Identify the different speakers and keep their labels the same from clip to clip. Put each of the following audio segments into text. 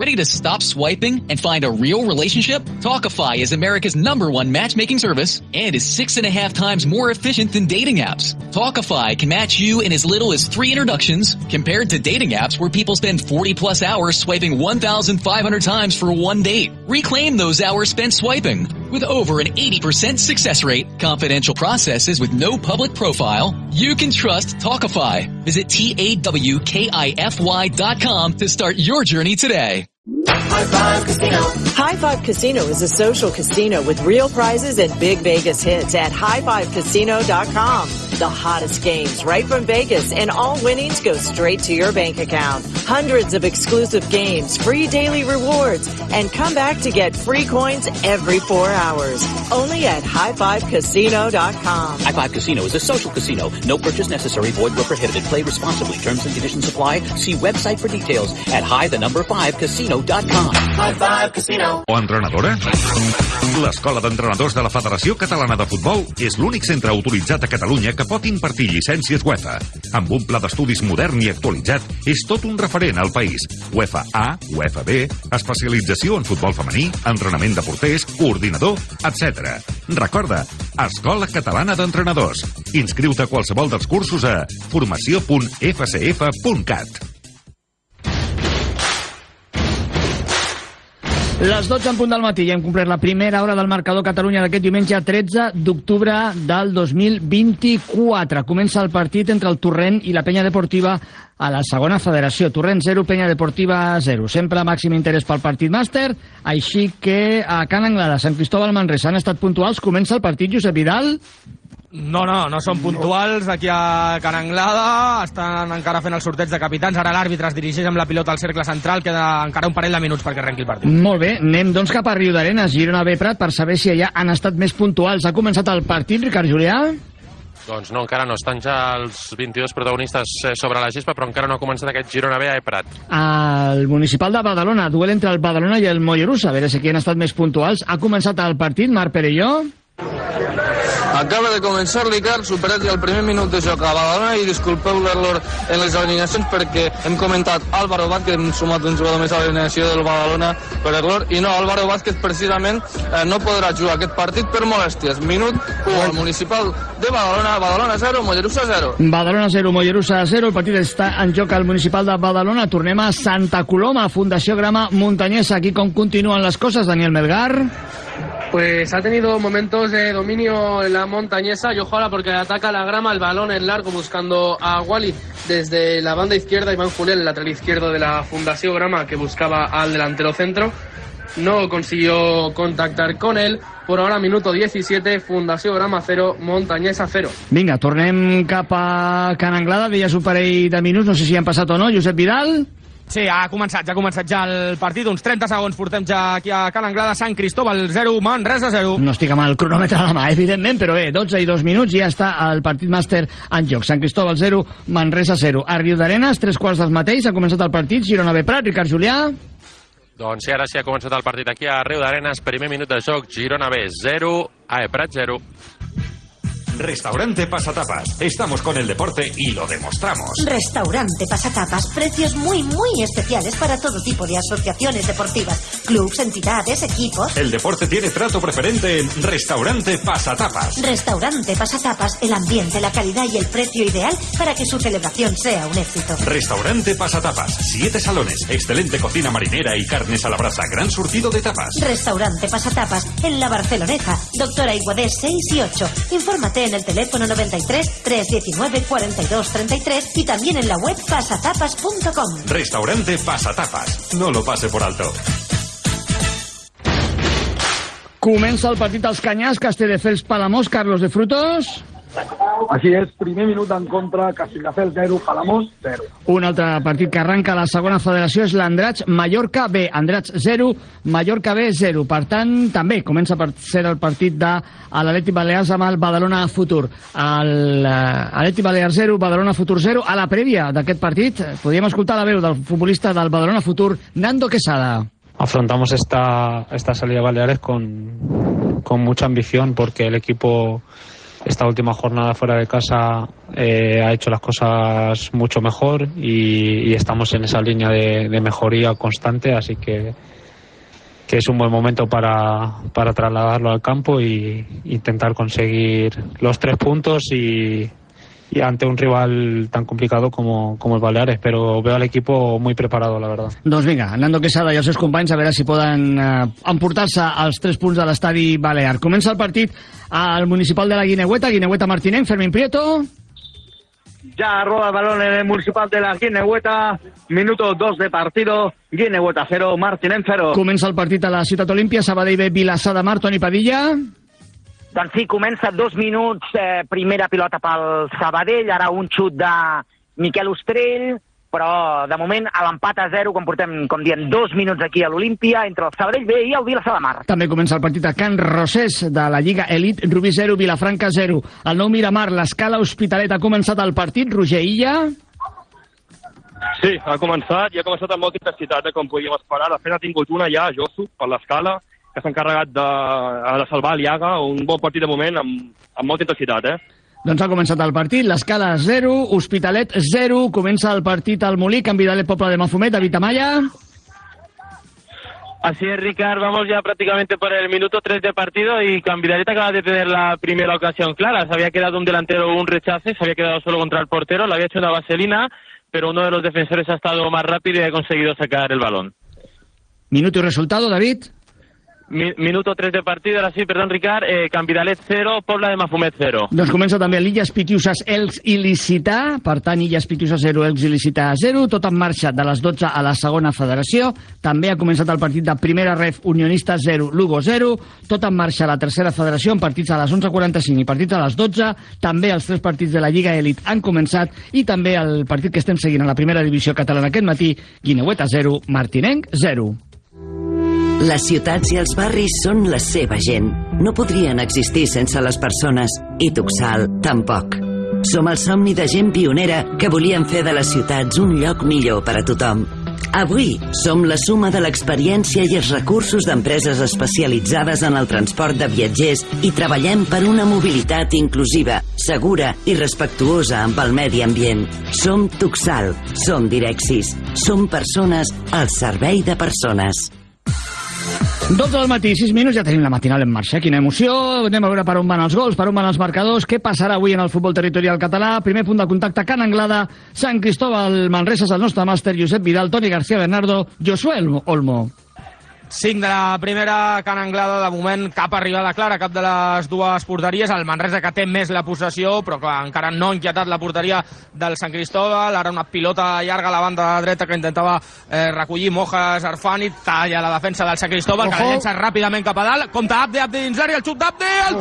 Speaker 1: Ready to stop swiping and find a real relationship? Talkify is America's #1 matchmaking service and is 6.5 times more efficient than dating apps. Talkify can match you in as little as 3 introductions compared to dating apps where people spend 40+ hours swiping 1,500 times for one date. Reclaim those hours spent swiping. With over an 80% success rate, confidential processes with no public profile, you can trust Talkify. Visit TAWKIFY.com to start your journey today.
Speaker 2: High Five Casino. High Five Casino is a social casino with real prizes and big Vegas hits at highfivecasino.com. The hottest games right from Vegas, and all winnings go straight to your bank account. Hundreds of exclusive games, free daily rewards, and come back to get free coins every 4 hours. Only at highfivecasino.com.
Speaker 3: High Five Casino is a social casino. No purchase necessary. Void where prohibited. Play responsibly. Terms and conditions apply. See website for details at high5casino.com.
Speaker 2: High Five Casino.
Speaker 4: O entrenadora? L'Escola d'Entrenadors de la Federació Catalana de Futbol és l'únic centre autoritzat a Catalunya que pot impartir llicències UEFA. Amb un pla d'estudis modern i actualitzat, és tot un referent al país. UEFA A, UEFA B, especialització en futbol femení, entrenament de porters, coordinador, etc. Recorda, Escola Catalana d'Entrenadors. Inscriu-te a qualsevol dels cursos a formació.fcf.cat.
Speaker 5: Les 12 en punt del matí, ja hem complert la primera hora del marcador Catalunya d'aquest diumenge 13 d'octubre del 2024. Comença el partit entre el Torrent i la Penya Deportiva a la segona federació. Torrent 0, Penya Deportiva 0. Sempre màxim interès pel partit màster, així que a Can Anglada, Sant Cristóbal, Manresa han estat puntuals. Comença el partit, Josep Vidal.
Speaker 6: No són puntuals aquí a Can Anglada, estan encara fent el sorteig de capitans, ara l'àrbitre es dirigeix amb la pilota al cercle central, queda encara un parell de minuts perquè arrenqui el partit.
Speaker 5: Molt bé, anem doncs cap a Riudarenes, Girona B Prat, per saber si allà han estat més puntuals. Ha començat el partit, Ricard Julià?
Speaker 7: Doncs no, encara no, estan ja els 22 protagonistes sobre la gespa, però encara no ha començat aquest Girona B a Prat.
Speaker 5: El Municipal de Badalona, duel entre el Badalona i el Mollerussa, a veure si aquí han estat més puntuals. Ha començat el partit, Marc Perelló?
Speaker 8: Acaba de començar l'Icar, superat ja el primer minut de joc a Badalona, i disculpeu l'error en les alineacions perquè hem comentat Álvaro Vázquez, hem sumat un jugador més a l'alineació del Badalona per error, i no, Álvaro Vázquez precisament no podrà jugar aquest partit per molèsties. Minut 1 al Municipal de Badalona, Badalona 0, Mollerussa 0.
Speaker 5: Badalona 0, Mollerussa 0, el partit està en joc al Municipal de Badalona. Tornem a Santa Coloma, Fundació Grama Muntanyesa. Aquí com continuen les coses, Daniel Melgar?
Speaker 9: Pues ha tenido momentos de dominio en la montañesa y ojo ahora porque ataca la grama, el balón en largo buscando a Wally desde la banda izquierda. Iván Julián, el lateral izquierdo de la Fundación Grama, que buscaba al delantero centro, no consiguió contactar con él. Por ahora, minuto 17, Fundació Grama 0, Montañesa 0.
Speaker 5: Vinga, tornem cap a Can Anglada, deies un parell de minuts, no sé si han passat o no, Josep Vidal?
Speaker 6: Sí, ja ha començat ja el partit, uns 30 segons portem ja aquí a Can Anglada. Sant Cristóbal 0, Manresa 0.
Speaker 5: No estic amb el cronòmetre a la mà, evidentment, però bé, 12 i 2 minuts i ja està el partit màster en joc. Sant Cristóbal 0, Manresa 0. A Riudarenes, 3 del mateix, ha començat el partit, Girona B Prat, Ricard Julià.
Speaker 7: Doncs sí, ara sí ha començat el partit aquí a Riudarenes, primer minut de joc, Girona B 0, AE Prat 0.
Speaker 4: Restaurante Pasatapas. Estamos con el deporte y lo demostramos.
Speaker 10: Restaurante Pasatapas. Precios muy especiales para todo tipo de asociaciones deportivas, clubs, entidades, equipos.
Speaker 4: El deporte tiene trato preferente en Restaurante Pasatapas.
Speaker 10: Restaurante Pasatapas. El ambiente, la calidad y el precio ideal para que su celebración sea un éxito.
Speaker 4: Restaurante Pasatapas. 7 salones, excelente cocina marinera y carnes a la brasa. Gran surtido de tapas.
Speaker 10: Restaurante Pasatapas. En la Barceloneta. Doctora Iguadés 6 y 8. Infórmate en el teléfono 93 319 42 33 y también en la web pasatapas.com.
Speaker 4: Restaurante Pasatapas. No lo pase por alto.
Speaker 5: Comença el partit als Canyars, Castelldefels, Palamós, Carlos de Frutos.
Speaker 11: Així és, primer minut en contra, Castelldefels 0, Palamós 0.
Speaker 5: Un altre partit que arranca a la segona federació és l'Andratx Mallorca B. Andratx 0, Mallorca B 0. Per tant, també comença per ser el partit de l'Atlètic Balears amb el Badalona Futur. L'Atlètic Balears 0, Badalona Futur 0. A la prèvia d'aquest partit podíem escoltar la veu del futbolista del Badalona Futur, Nando Quesada.
Speaker 12: Afrontamos esta salida de Baleares con mucha ambición porque el equipo esta última jornada fuera de casa ha hecho las cosas mucho mejor y estamos en esa línea de mejoría constante, así que es un buen momento para trasladarlo al campo e intentar conseguir los 3 puntos y ante un rival tan complicado como el Baleares, però veo al equipo muy preparado, la verdad.
Speaker 5: Doncs vinga, Nando Quesada i els seus companys a veure si poden emportar-se els 3 punts de l'estadi Balear. Comença el partit al municipal de la Guineueta Martinenc, Fermín Prieto.
Speaker 13: Ya roba el balón en el municipal de la Guineueta, minuto 2 de partido, Guineueta 0, Martinenc 0.
Speaker 5: Comença el partit a la Ciutat Olímpia, Sabadell B, Vilassar de Mar, Toni Padilla.
Speaker 14: Doncs sí, comença 2 minuts, primera pilota pel Sabadell, ara un xut de Miquel Ostrell, però de moment a l'empat a 0, quan portem, com diem, 2 minuts aquí a l'Olímpia, entre el Sabadell B i el Vilassar de Mar.
Speaker 5: També comença el partit a Can Rosés de la Lliga Elite, Rubí 0, Vilafranca 0. El nou Miramar, l'Escala Hospitalet, ha començat el partit, Roger Illa.
Speaker 15: Sí, ha començat i ha començat amb molta intensitat, com podíem esperar. De fet, ha tingut una ja, Josu, per l'Escala, que s'ha encarregat de salvar l'Iaga, un bon partit de moment amb molta intensitat,
Speaker 5: Doncs ha començat el partit, l'Escala 0, Hospitalet 0, comença el partit al Molí, Canvi del Poble de Mafumet, David Amaya.
Speaker 16: Así es, Ricard, vamos ya prácticamente por el minuto 3 de partido y Canvidalet acaba de tener la primera ocasión clara. Se había quedado un delantero, un rechace, se había quedado solo contra el portero, le había hecho una vaselina, pero uno de los defensores ha estado más rápido y ha conseguido sacar el balón.
Speaker 5: Minuto y resultado, David.
Speaker 16: Minuto 3 de partido, ahora sí, perdón, Ricard, Canvidalet 0, Pobla de Mafumet 0.
Speaker 5: Doncs comença també l'Illes Pitiuses, Elx i Licità, per tant, Illes Pitiuses 0, Elx i Licità 0, tot en marxa de les 12 a la segona federació. També ha començat el partit de primera ref, Unionistes 0, Lugo 0, tot en marxa a la tercera federació, amb partits a les 11:45 i partits a les 12. També els 3 partits de la Lliga Elite han començat i també el partit que estem seguint a la primera divisió catalana aquest matí, Guineueta 0, Martinenc 0.
Speaker 17: Les ciutats i els barris són la seva gent. No podrien existir sense les persones, i Tuxal tampoc. Som el somni de gent pionera que volien fer de les ciutats un lloc millor per a tothom. Avui som la suma de l'experiència i els recursos d'empreses especialitzades en el transport de viatgers i treballem per una mobilitat inclusiva, segura i respectuosa amb el medi ambient. Som Tuxal, som Direxis, som persones al servei de persones.
Speaker 5: 12 del matí, 6 minuts, ja tenim la matinal en marxa. Quina emoció, anem a veure per on van els gols, per on van els marcadors, què passarà avui en el futbol territorial català. Primer punt de contacte, Can Anglada, Sant Cristóbal, Manresa, el nostre màster Josep Vidal, Toni García Bernardo, Josué Olmo.
Speaker 6: 5 de la primera, Can Anglada, de moment cap arribada clara, cap de les dues porteries. El Manresa que té més la possessió, però que encara no ha inquietat la porteria del Sant Cristóbal. Ara una pilota llarga a la banda dreta que intentava recollir Mojas Arfani, talla la defensa del Sant Cristóbal, que la llença ràpidament cap a dalt. Compte Abde dins l'àrea, el xut d'Abde, el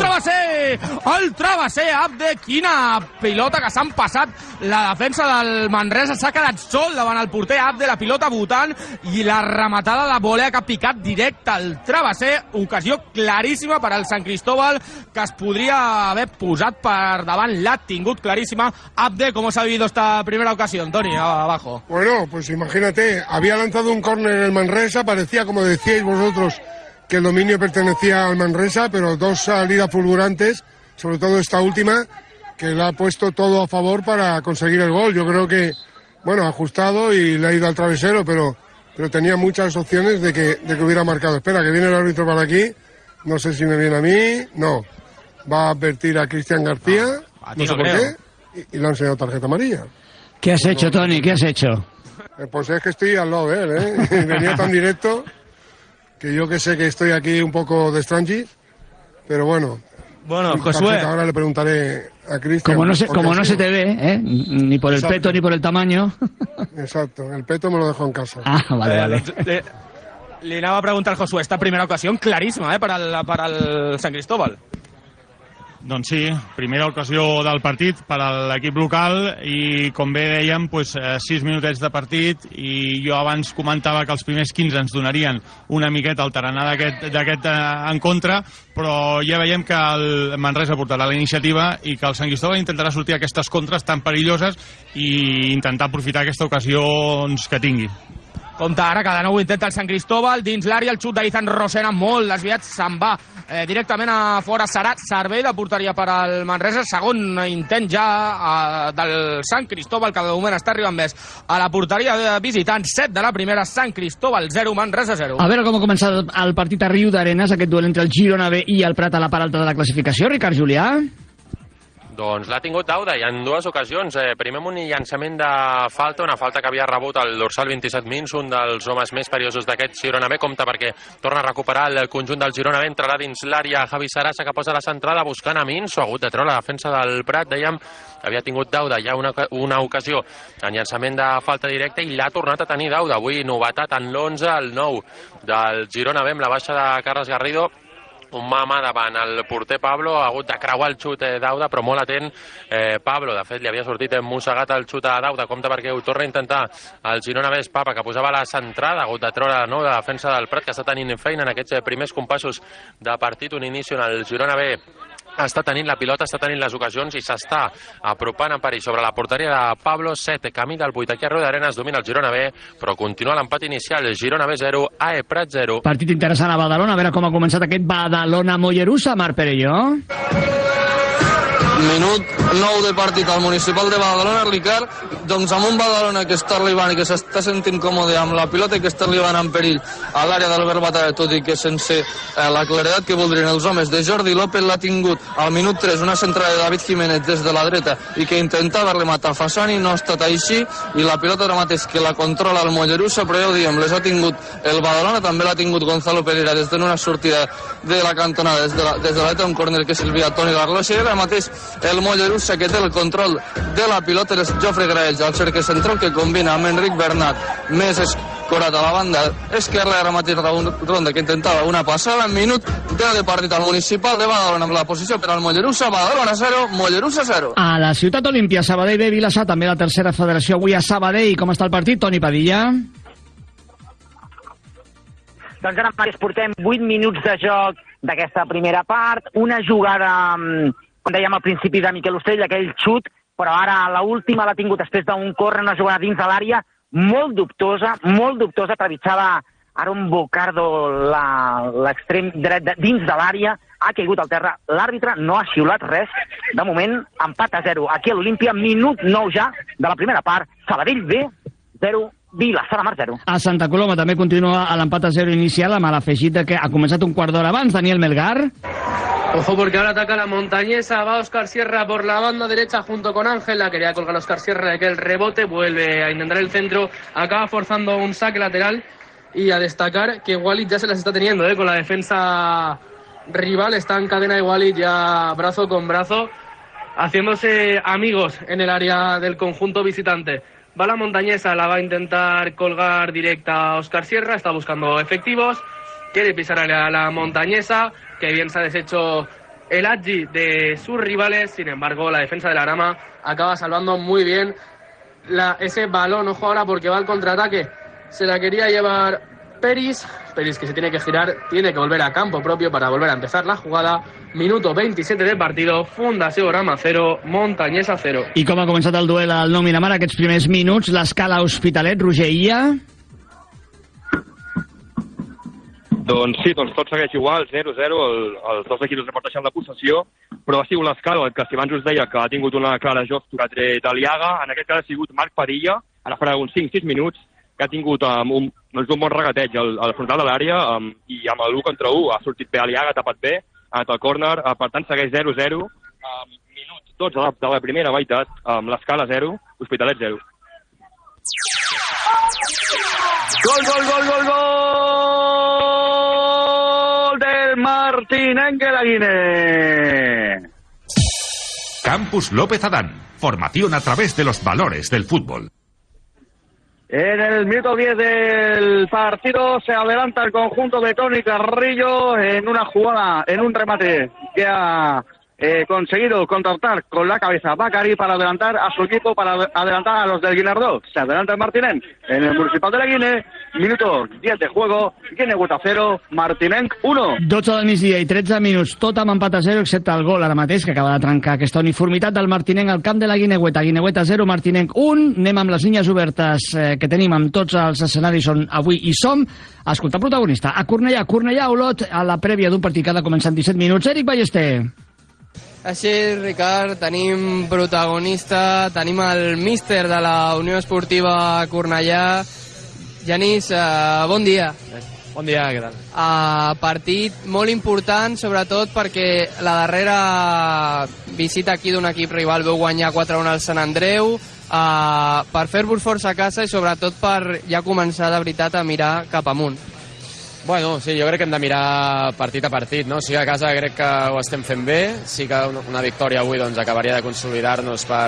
Speaker 6: travesser, Abde, quina pilota que s'han passat. La defensa del Manresa s'ha quedat sol davant el porter Abde, la pilota botant i la rematada de volea que ha picat directe al travesser, ocasió claríssima per al Sant Cristóbal, que es podria haver posat per davant, l'ha tingut claríssima. Abde, ¿cómo se ha vivido esta primera ocasión, Toni, abajo?
Speaker 18: Bueno, pues imagínate, había lanzado un córner el Manresa, parecía, como decíais vosotros, que el dominio pertenecía al Manresa, pero 2 salidas fulgurantes, sobre todo esta última, que le ha puesto todo a favor para conseguir el gol. Yo creo que, bueno, ha ajustado y le ha ido al travesero, pero tenía muchas opciones de que hubiera marcado. Espera, que viene el árbitro para aquí. No sé si me viene a mí. No. Va a advertir a Cristian García. No sé por qué. Y le han enseñado tarjeta amarilla.
Speaker 5: ¿Qué has hecho, Toni? ¿Qué has hecho?
Speaker 18: Pues es que estoy al lado de él, ¿eh? Venía tan directo que yo que sé que estoy aquí un poco de Strangi. Pero bueno.
Speaker 6: Bueno, Josué.
Speaker 18: Ahora le preguntaré a Cristian.
Speaker 5: Como no se te ve, ni por el peto ni por el tamaño.
Speaker 18: Exacto, el peto me lo dejo en casa.
Speaker 5: Ah, vale.
Speaker 6: Le anava a preguntar al Josué, esta primera ocasió claríssima per al Sant Cristóbal.
Speaker 19: Doncs sí, primera ocasió del partit per a l'equip local i, com bé dèiem, 6 minutets de partit i jo abans comentava que els primers 15 ens donarien una miqueta el tarannà d'aquest encontre, però ja veiem que el Manresa portarà la iniciativa i que el Sant Cristóbal intentarà sortir aquestes contres tan perilloses i intentar aprofitar aquesta ocasió que tingui.
Speaker 6: Compte ara que de nou intenta el Sant Cristóbal, dins l'àrea el xut d'Ethan Rosena molt desviat, se'n va directament a fora. Serà servei de porteria per al Manresa, segon intent ja del Sant Cristóbal, que de moment està arribant més a la porteria de visitants. 7 de la primera, Sant Cristóbal 0, Manresa 0.
Speaker 5: A veure com ha començat el partit a Riu d'Arenes, aquest duel entre el Girona B i el Prat a la part alta de la classificació. Ricard Julià?
Speaker 7: Doncs l'ha tingut Dauda i en dues ocasions. Primer amb un llançament de falta, una falta que havia rebut el dorsal 27 Mins, un dels homes més perillosos d'aquest Girona B. Compte perquè torna a recuperar el conjunt del Girona B, entrarà dins l'àrea Javi Sarasa, que posa la centrada buscant a Mins, o ha hagut de treure la defensa del Prat. Dèiem, havia tingut Dauda ja una ocasió en llançament de falta directa i l'ha tornat a tenir Dauda. Avui novetat en l'11, el 9 del Girona B amb la baixa de Carles Garrido. Un mà davant el porter Pablo, ha hagut de creuar el xut Dauda, però molt atent Pablo. De fet, li havia sortit mossegat el xut a Dauda. Compte perquè ho torna a intentar el Girona B. Papa, que posava la centrada, ha hagut de treure de nou la defensa del Prat, que està tenint feina en aquests primers compassos de partit. Un inici on el Girona B està tenint la pilota, està tenint les ocasions i s'està apropant en perill sobre la porteria de Pablo. 7, camí del 8 aquí a Riu d'Arenes, domina el Girona B, però continua l'empat inicial. Girona B 0, AE Prat 0.
Speaker 5: Partit interessant a Badalona, a veure com ha començat aquest Badalona-Mollerussa, Marc Perelló.
Speaker 8: Minut 9 de partit al Municipal de Badalona, Ricard, doncs amb un Badalona que està arribant i que s'està sentint còmode amb la pilota i que està arribant en perill a l'àrea d'Albert Batalla, tot i que sense la claredat que voldrien els homes de Jordi López. L'ha tingut al minut 3 una centrada de David Jiménez des de la dreta i que intentava rematar Fassani, no ha estat així, i la pilota ara mateix que la controla el Mollerussa, però ja ho diem, les ha tingut el Badalona, també l'ha tingut Gonzalo Pereira des d'una sortida de la cantonada, des de la dreta, un córner que Silvia Toni Garlosa, i ara mateix el Mollerussa que té el control de la pilota és Jofre Graells, el cercle central que combina amb Enric Bernat, més escorat a la banda esquerra. Ara mateix Ronda que intentava una passada. Minut 10 de partit al Municipal de Badalona amb la posició per al Mollerussa. Badalona 0, Mollerussa 0.
Speaker 5: A la Ciutat Olímpia, Sabadell B, Vilassar, també la tercera federació avui a Sabadell. Com està el partit, Toni Padilla?
Speaker 14: Doncs ara mateix portem 8 minuts de joc d'aquesta primera part, una jugada, com dèiem al principi, de Miquel Ostrell, aquell xut, però ara l'última l'ha tingut després d'un córner, una jugada dins de l'àrea, molt dubtosa, trepitjava Aaron Bocardo l'extrem dret dins de l'àrea, ha caigut al terra, l'àrbitre no ha xiulat res, de moment empat a 0, aquí a l'Olímpia, minut 9 ja de la primera part, Sabadell B, 0, Vilassar de Mar 0.
Speaker 5: A Santa Coloma també continua l'empat a 0 inicial amb l'afegit que ha començat un quart d'hora abans. Daniel Melgar.
Speaker 9: Ojo porque ahora ataca la Montañesa, va Óscar Sierra por la banda derecha junto con Ángela, quería colgar a Óscar Sierra de que el rebote, vuelve a intentar el centro, acaba forzando un saque lateral y a destacar que Walid ya se las está teniendo con la defensa rival, está en cadena de Walid ya brazo con brazo, haciéndose amigos en el área del conjunto visitante. Va la Montañesa, la va a intentar colgar directa a Óscar Sierra, está buscando efectivos, quiere pisar a la Montañesa, que bien se ha deshecho el Adji de sus rivales, sin embargo la defensa de la Grama acaba salvando muy bien ese balón. Ojo ahora porque va al contraataque, se la quería llevar Peris que se tiene que girar, tiene que volver a campo propio para volver a empezar la jugada. Minuto 27 del partido, Fundació Grama 0, Montañesa 0.
Speaker 5: I com ha començat el duel al Nou Miramar aquests primers minuts, l'escala Hospitalet, Roger Illa?
Speaker 15: Doncs sí, tot segueix igual, 0-0, els dos equips reparteixen la possessió, però ha sigut l'escala, el que si abans us deia que ha tingut una clara joc que ha tret Aliaga, en aquest cas ha sigut Marc Padilla, ara farà uns 5-6 minuts, que ha tingut un bon regateig al frontal de l'àrea i amb l'1 contra 1 ha sortit bé Aliaga, ha tapat bé, ha anat al córner, per tant segueix 0-0, minut 12 de la primera meitat, amb l'escala 0, Hospitalet 0.
Speaker 13: Gol del Martinenque Laguine.
Speaker 4: Campus López Adán, formación a través de los valores del fútbol.
Speaker 13: En el minuto 10 del partido se adelanta el conjunto de Toni Carrillo en una jugada, en un remate que ha conseguido contactar con la cabeza Bacari para adelantar a su equipo, para adelantar a los del Guinardó. Se adelanta el Martinenc en el Municipal de la Guine, minuto 10 de juego, Guineueta 0, Martinenc 1.
Speaker 5: 12 del migdia i 13 minuts, tot amb empat a 0, excepte el gol ara mateix, que acaba de trencar aquesta uniformitat del Martinenc al camp de la Guineueta. Guineueta 0, Martinenc 1. Anem amb les línies obertes que tenim amb tots els escenaris on avui hi som. A escoltar protagonista, a Cornellà, Olot, a la prèvia d'un partit que ha de començar en 17 minuts. Eric Ballester.
Speaker 20: Així, Ricard, tenim protagonista, tenim el míster de la Unió Esportiva Cornellà. Genís, bon dia.
Speaker 6: Bon dia, què tal?
Speaker 20: Partit molt important, sobretot perquè la darrera visita aquí d'un equip rival veu guanyar 4-1 al Sant Andreu, per fer-vos força a casa i sobretot per ja començar de veritat a mirar cap amunt.
Speaker 6: Bueno, sí, jo crec que hem de mirar partit a partit, no? Sí que a casa crec que ho estem fent bé, sí que una victòria avui doncs, acabaria de consolidar-nos per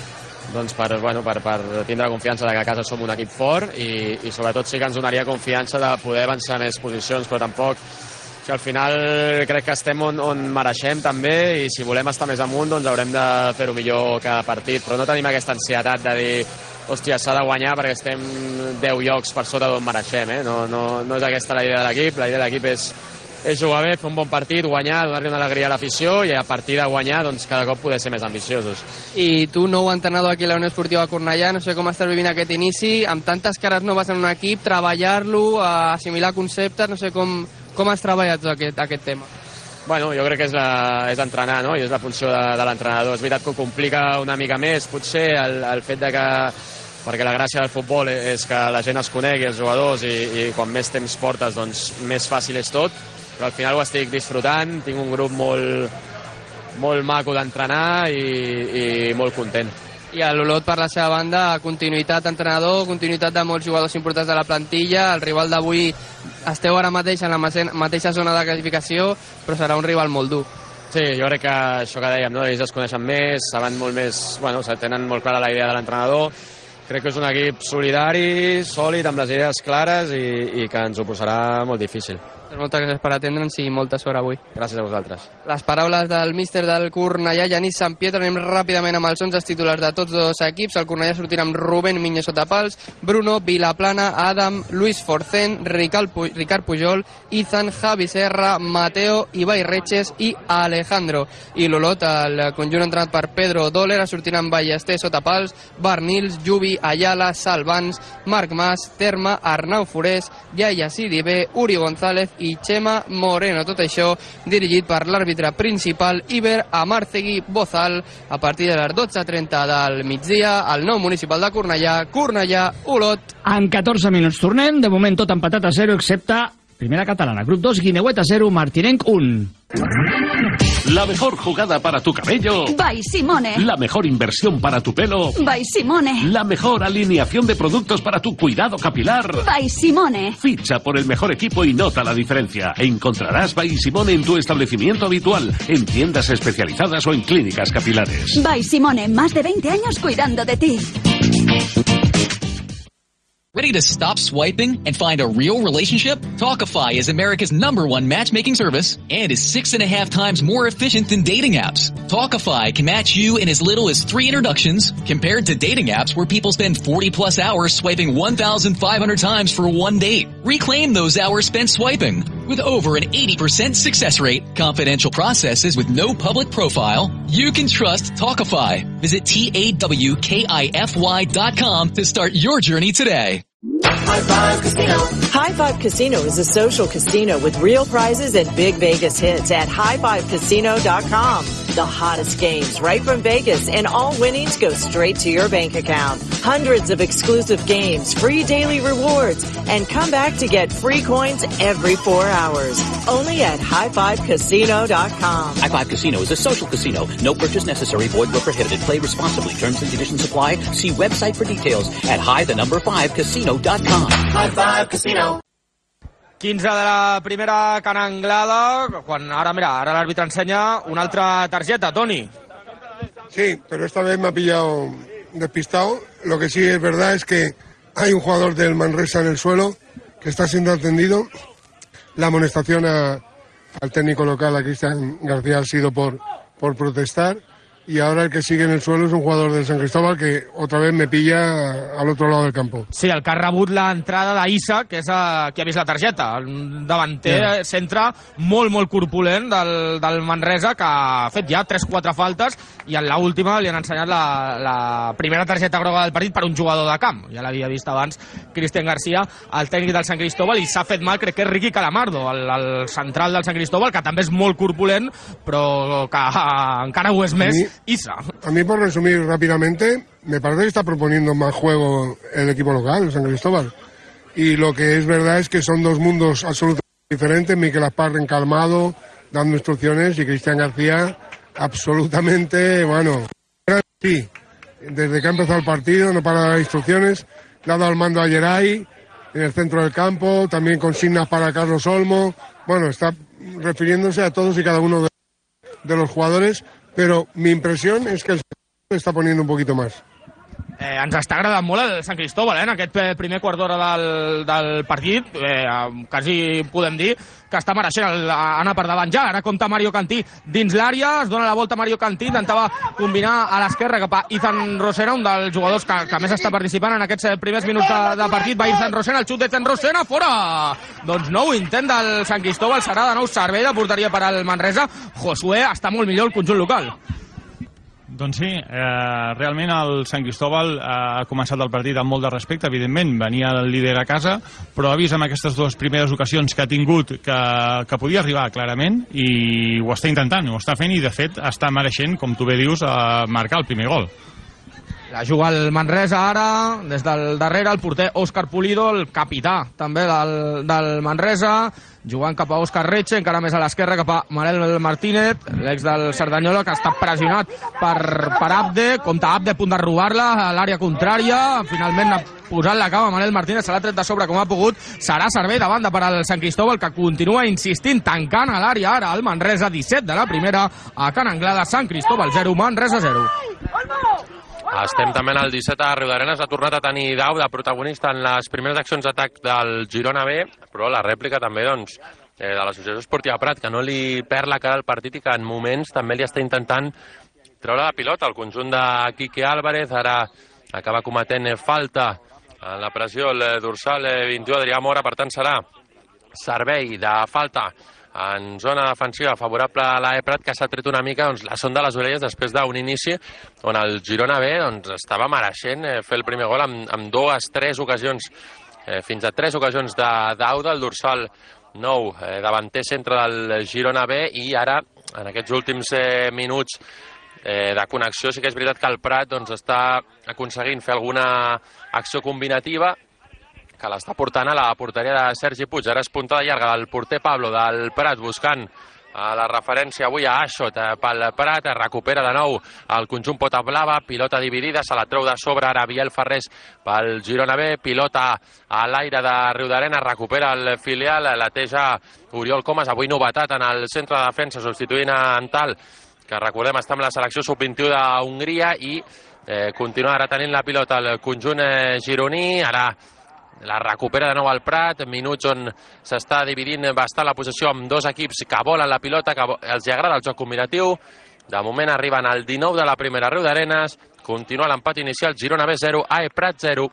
Speaker 6: tindre confiança de que a casa som un equip fort i sobretot sí que ens donaria confiança de poder avançar més posicions, però tampoc si al final crec que estem on mereixem també i si volem estar més amunt doncs haurem de fer-ho millor cada partit, però no tenim aquesta ansietat de dir hòstia, s'ha de guanyar perquè estem 10 llocs per sota d'on mereixem, no és aquesta la idea de l'equip, la idea de l'equip és jugar bé, fer un bon partit, guanyar, donar-li una alegria a l'afició i a partir de guanyar doncs cada cop poder ser més ambiciosos.
Speaker 20: I tu, nou entrenador aquí a la Unió Esportiva Cornellà, no sé com estàs vivint aquest inici, amb tantes cares noves en un equip, treballar-lo, assimilar conceptes, no sé com has treballat aquest tema.
Speaker 6: Bueno, jo crec que és entrenar, no? I és la funció de l'entrenador. És veritat que ho complica una mica més, potser, el fet de que perquè la gràcia del futbol és que la gent es conegui, els jugadors, i quan més temps portes, doncs més fàcil és tot, però al final ho estic disfrutant, tinc un grup molt maco d'entrenar i molt content.
Speaker 20: I a l'Olot, per la seva banda, continuïtat d'entrenador, continuïtat de molts jugadors importants de la plantilla, el rival d'avui esteu ara mateix en la mateixa zona de classificació, però serà un rival molt dur.
Speaker 6: Sí, jo crec que això que dèiem, no? Ells es coneixen més, saben molt més, tenen molt clara la idea de l'entrenador. Crec que és un equip solidari, sòlid, amb les idees clares i que ens ho posarà molt difícil.
Speaker 20: Moltes gràcies per atendre'ns i molta sort avui.
Speaker 6: Gràcies a vosaltres.
Speaker 20: Les paraules del míster del Cornellà, Genís Sampietro. Anem ràpidament amb els 11 titulars de tots dos equips. El Cornellà sortirà amb Rubén Miño sota pals, Bruno, Vilaplana, Adam, Luis Forcén, Ricard Pujol, Izan, Javi Serra, Mateo, Ibai Reches i Alejandro. I l'Olot, el conjunt entrenat per Pedro Doler, sortirà amb Ballester sota pals, Barnils, Jubi, Ayala, Salvans, Marc Mas, Terma, Arnau Forés, Yaya Sidibé, Uri González i Chema Moreno. Tot això dirigit per l'àrbitre principal Iber Amárcegui Bozal a partir de les 12:30 del migdia al nou municipal de Cornellà, Cornellà-Olot.
Speaker 5: En 14 minuts tornem, de moment tot empatat a 0 excepte Primera Catalana, Grup 2, Guineueta 0, Martinenc 1.
Speaker 21: La mejor jugada para tu cabello.
Speaker 22: By Simone.
Speaker 21: La mejor inversión para tu pelo.
Speaker 22: By Simone.
Speaker 21: La mejor alineación de productos para tu cuidado capilar.
Speaker 22: By Simone.
Speaker 21: Ficha por el mejor equipo y nota la diferencia. Encontrarás By Simone en tu establecimiento habitual, en tiendas especializadas o en clínicas capilares.
Speaker 22: By Simone, más de 20 años cuidando de ti.
Speaker 1: Ready to stop swiping and find a real relationship? Talkify is America's #1 matchmaking service and is 6.5 times more efficient than dating apps. Talkify can match you in as little as 3 introductions compared to dating apps where people spend 40+ hours swiping 1,500 times for one date. Reclaim those hours spent swiping. With over an 80% success rate, confidential processes with no public profile, you can trust Talkify. Visit TAWKIFY.com to start your journey today.
Speaker 2: High Five Casino. High Five Casino is a social casino with real prizes and big Vegas hits at highfivecasino.com. The hottest games right from Vegas, and all winnings go straight to your bank account. Hundreds of exclusive games, free daily rewards, and come back to get free coins every 4 hours. Only at highfivecasino.com.
Speaker 3: High Five Casino is a social casino. No purchase necessary. Void where prohibited. Play responsibly. Terms and conditions apply. See website for details at high5casino.com. High Five Casino.
Speaker 6: 15 de la primera cananglada, quan ara l'àrbitre ensenya una altra targeta, Toni.
Speaker 18: Sí, pero esta vez me ha pillado despistado. Lo que sí es verdad es que hay un jugador del Manresa en el suelo que está siendo atendido. La amonestación al técnico local, a Cristian García, ha sido por por protestar, y ahora el que sigue en el suelo es un jugador del San Cristóbal que otra vez me pilla al otro lado del campo.
Speaker 6: Sí, el que ha rebut l'entrada d'Issa, que és qui ha vist la targeta, un davanter centre molt corpulent del Manresa, que ha fet ja 3-4 faltes, i en l'última li han ensenyat la primera targeta groga del partit per un jugador de camp. Ja l'havia vist abans Cristian García, el tècnic del Sant Cristóbal, i s'ha fet mal, crec que és Ricky Calamardo, el central del Sant Cristóbal, que també és molt corpulent, però que encara ho és més Isa.
Speaker 18: A mí, por resumir rápidamente, me parece que está proponiendo más juego el equipo local, el San Cristóbal. Y lo que es verdad es que son dos mundos absolutamente diferentes. Miquel Asparren calmado, dando instrucciones, y Cristian García absolutamente, bueno, sí, desde que ha empezado el partido no para dar instrucciones, le ha dado el mando a Geray en el centro del campo, también consignas para Carlos Olmo. Bueno, está refiriéndose a todos y cada uno de los jugadores, pero mi impresión es que el está poniendo un poquito más.
Speaker 6: Ens està agradant molt el Sant Cristóbal, en aquest primer quart d'hora del partit. Quasi podem dir que està mereixent anar per davant ja. Ara compta Mario Cantí dins l'àrea, es dona la volta a Mario Cantí, intentava combinar a l'esquerra cap a Izan Rosena, un dels jugadors que més està participant en aquests primers minuts de partit. Va Izan Rosena, el xut d'Izan Rosena, fora! Doncs nou intent del Sant Cristóbal, serà de nou servei de porteria per al Manresa. Josué, està molt millor el conjunt local.
Speaker 19: Doncs sí, realment el Sant Cristóbal ha començat el partit amb molt de respecte, evidentment, venia el líder a casa, però ha vist amb aquestes dues primeres ocasions que ha tingut que podia arribar clarament, i ho està intentant, ho està fent, i de fet està mereixent, com tu bé dius, marcar el primer gol.
Speaker 6: La juga el Manresa ara, des del darrere, el porter Òscar Pulido, el capità també del Manresa, jugant cap a Òscar Retxe, encara més a l'esquerra cap a Manel Martínez, l'ex del Cerdanyola, que està pressionat per Abde, compta Abde a punt de robar-la a l'àrea contrària, finalment ha posat la cama Manel Martínez, se l'ha tret de sobre com ha pogut, serà servei de banda per al Sant Cristóbal, que continua insistint, tancant a l'àrea ara el Manresa, 17 de la primera, a Can Anglada, Sant Cristóbal 0, Manresa 0.
Speaker 7: Estem també en el 17 a Riudarenes, ha tornat a tenir Dau de protagonista en les primeres accions d'atac del Girona B, però la rèplica també doncs, de l'Associació Esportiva Prat, que no li perd la cara al partit i que en moments també li està intentant treure la pilota. El conjunt de Quique Álvarez ara acaba cometent falta en la pressió el dorsal 21 Adrià Mora, per tant serà servei de falta en zona defensiva favorable a l'AE Prat, que s'ha tret una mica la son de les orelles després d'un inici on el Girona B estava mereixent fer el primer gol amb tres ocasions, fins a tres ocasions d'Auda, el dorsal 9, davanter centre del Girona B, i ara en aquests últims minuts de connexió sí que és veritat que el Prat està aconseguint fer alguna acció combinativa que l'està portant a la porteria de Sergi Puig. Ara és puntada llarga del porter Pablo del Prat, buscant la referència avui a Ashot pel Prat, recupera de nou el conjunt Pota Blava, pilota dividida, se la treu de sobre ara Biel Ferrés pel Girona B, pilota a l'aire de Riudarenes, recupera el filial, lateja Oriol Comas, avui novetat en el centre de defensa, substituint a Antal, que recordem està amb la selecció sub-21 d'Hongria, i continua ara tenint la pilota el conjunt gironí, ara la recupera de nou el Prat, minuts on s'està dividint bastant la possessió amb dos equips que volen la pilota, que els agrada el joc combinatiu. De moment arriben al 19 de la primera Riudarenes, continua l'empat inicial, Girona B 0, AE Prat 0.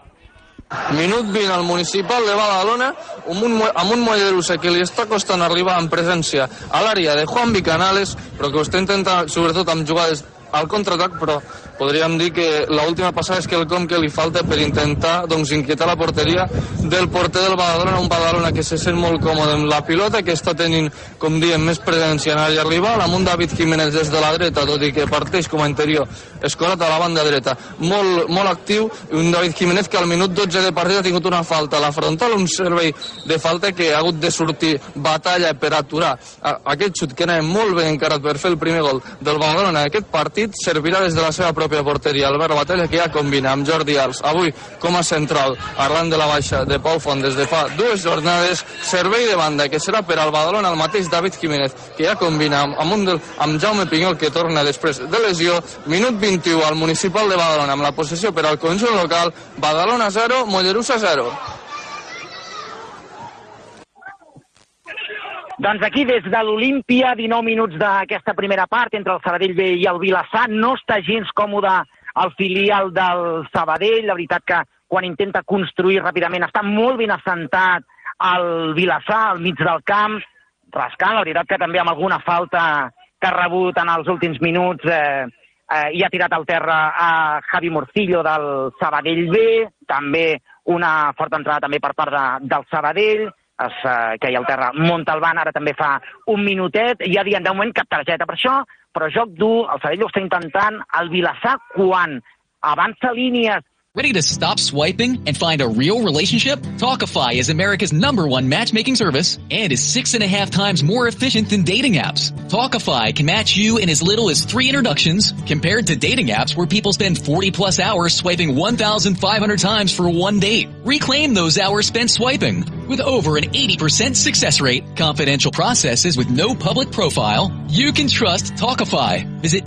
Speaker 8: Minut 20 al Municipal de Badalona, amb un Mollerussa que li està costant arribar en presència a l'àrea de Juan Vicanales, però que ho està intentant sobretot amb jugades al contraatac, però podríem dir que l'última passada és quelcom que li falta per intentar inquietar la porteria del porter del Badalona, un Badalona que se sent molt còmode amb la pilota, que està tenint, com diem, més presència en l'àrea rival, amb un David Jiménez des de la dreta, tot i que parteix com a interior, escolat a la banda dreta, molt actiu, i un David Jiménez que al minut 12 de partit ha tingut una falta a la frontal, un servei de falta que ha hagut de sortir batalla per aturar aquest xut que anava molt ben encarat per fer el primer gol del Badalona. Aquest partit servirà des de la seva pròpia porteria. Albert Batalla, que ja combina amb Jordi Als, avui com a central, arran de la baixa de Pau Font des de fa 2 jornades, servei de banda, que serà per al Badalona el mateix David Jiménez, que ja combina amb Jaume Pinyol, que torna després de lesió. Minut 21 al Municipal de Badalona, amb la possessió per al conjunt local, Badalona 0, Mollerussa 0.
Speaker 14: Doncs aquí, des de l'Olímpia, 19 minuts d'aquesta primera part, entre el Sabadell B i el Vilassar. No està gens còmode el filial del Sabadell. La veritat que quan intenta construir ràpidament està molt ben assentat el Vilassar, al mig del camp, rascant. La veritat que també amb alguna falta que ha rebut en els últims minuts i ha tirat al terra a Javi Morcillo del Sabadell B. També una forta entrada també per part del Sabadell, que hi ha al terra Montalbán, ara també fa un minutet, i ja dient de moment cap targeta per això, però joc dur, el Sabadell ho està intentant, el Vilassar quan avança línies.
Speaker 1: Ready to stop swiping and find a real relationship? Talkify is America's #1 matchmaking service and is 6.5 times more efficient than dating apps. Talkify can match you in as little as 3 introductions, compared to dating apps where people spend 40+ hours swiping 1,500 times for one date. Reclaim those hours spent swiping. With over an 80% success rate, confidential processes with no public profile, you can trust Talkify. Visit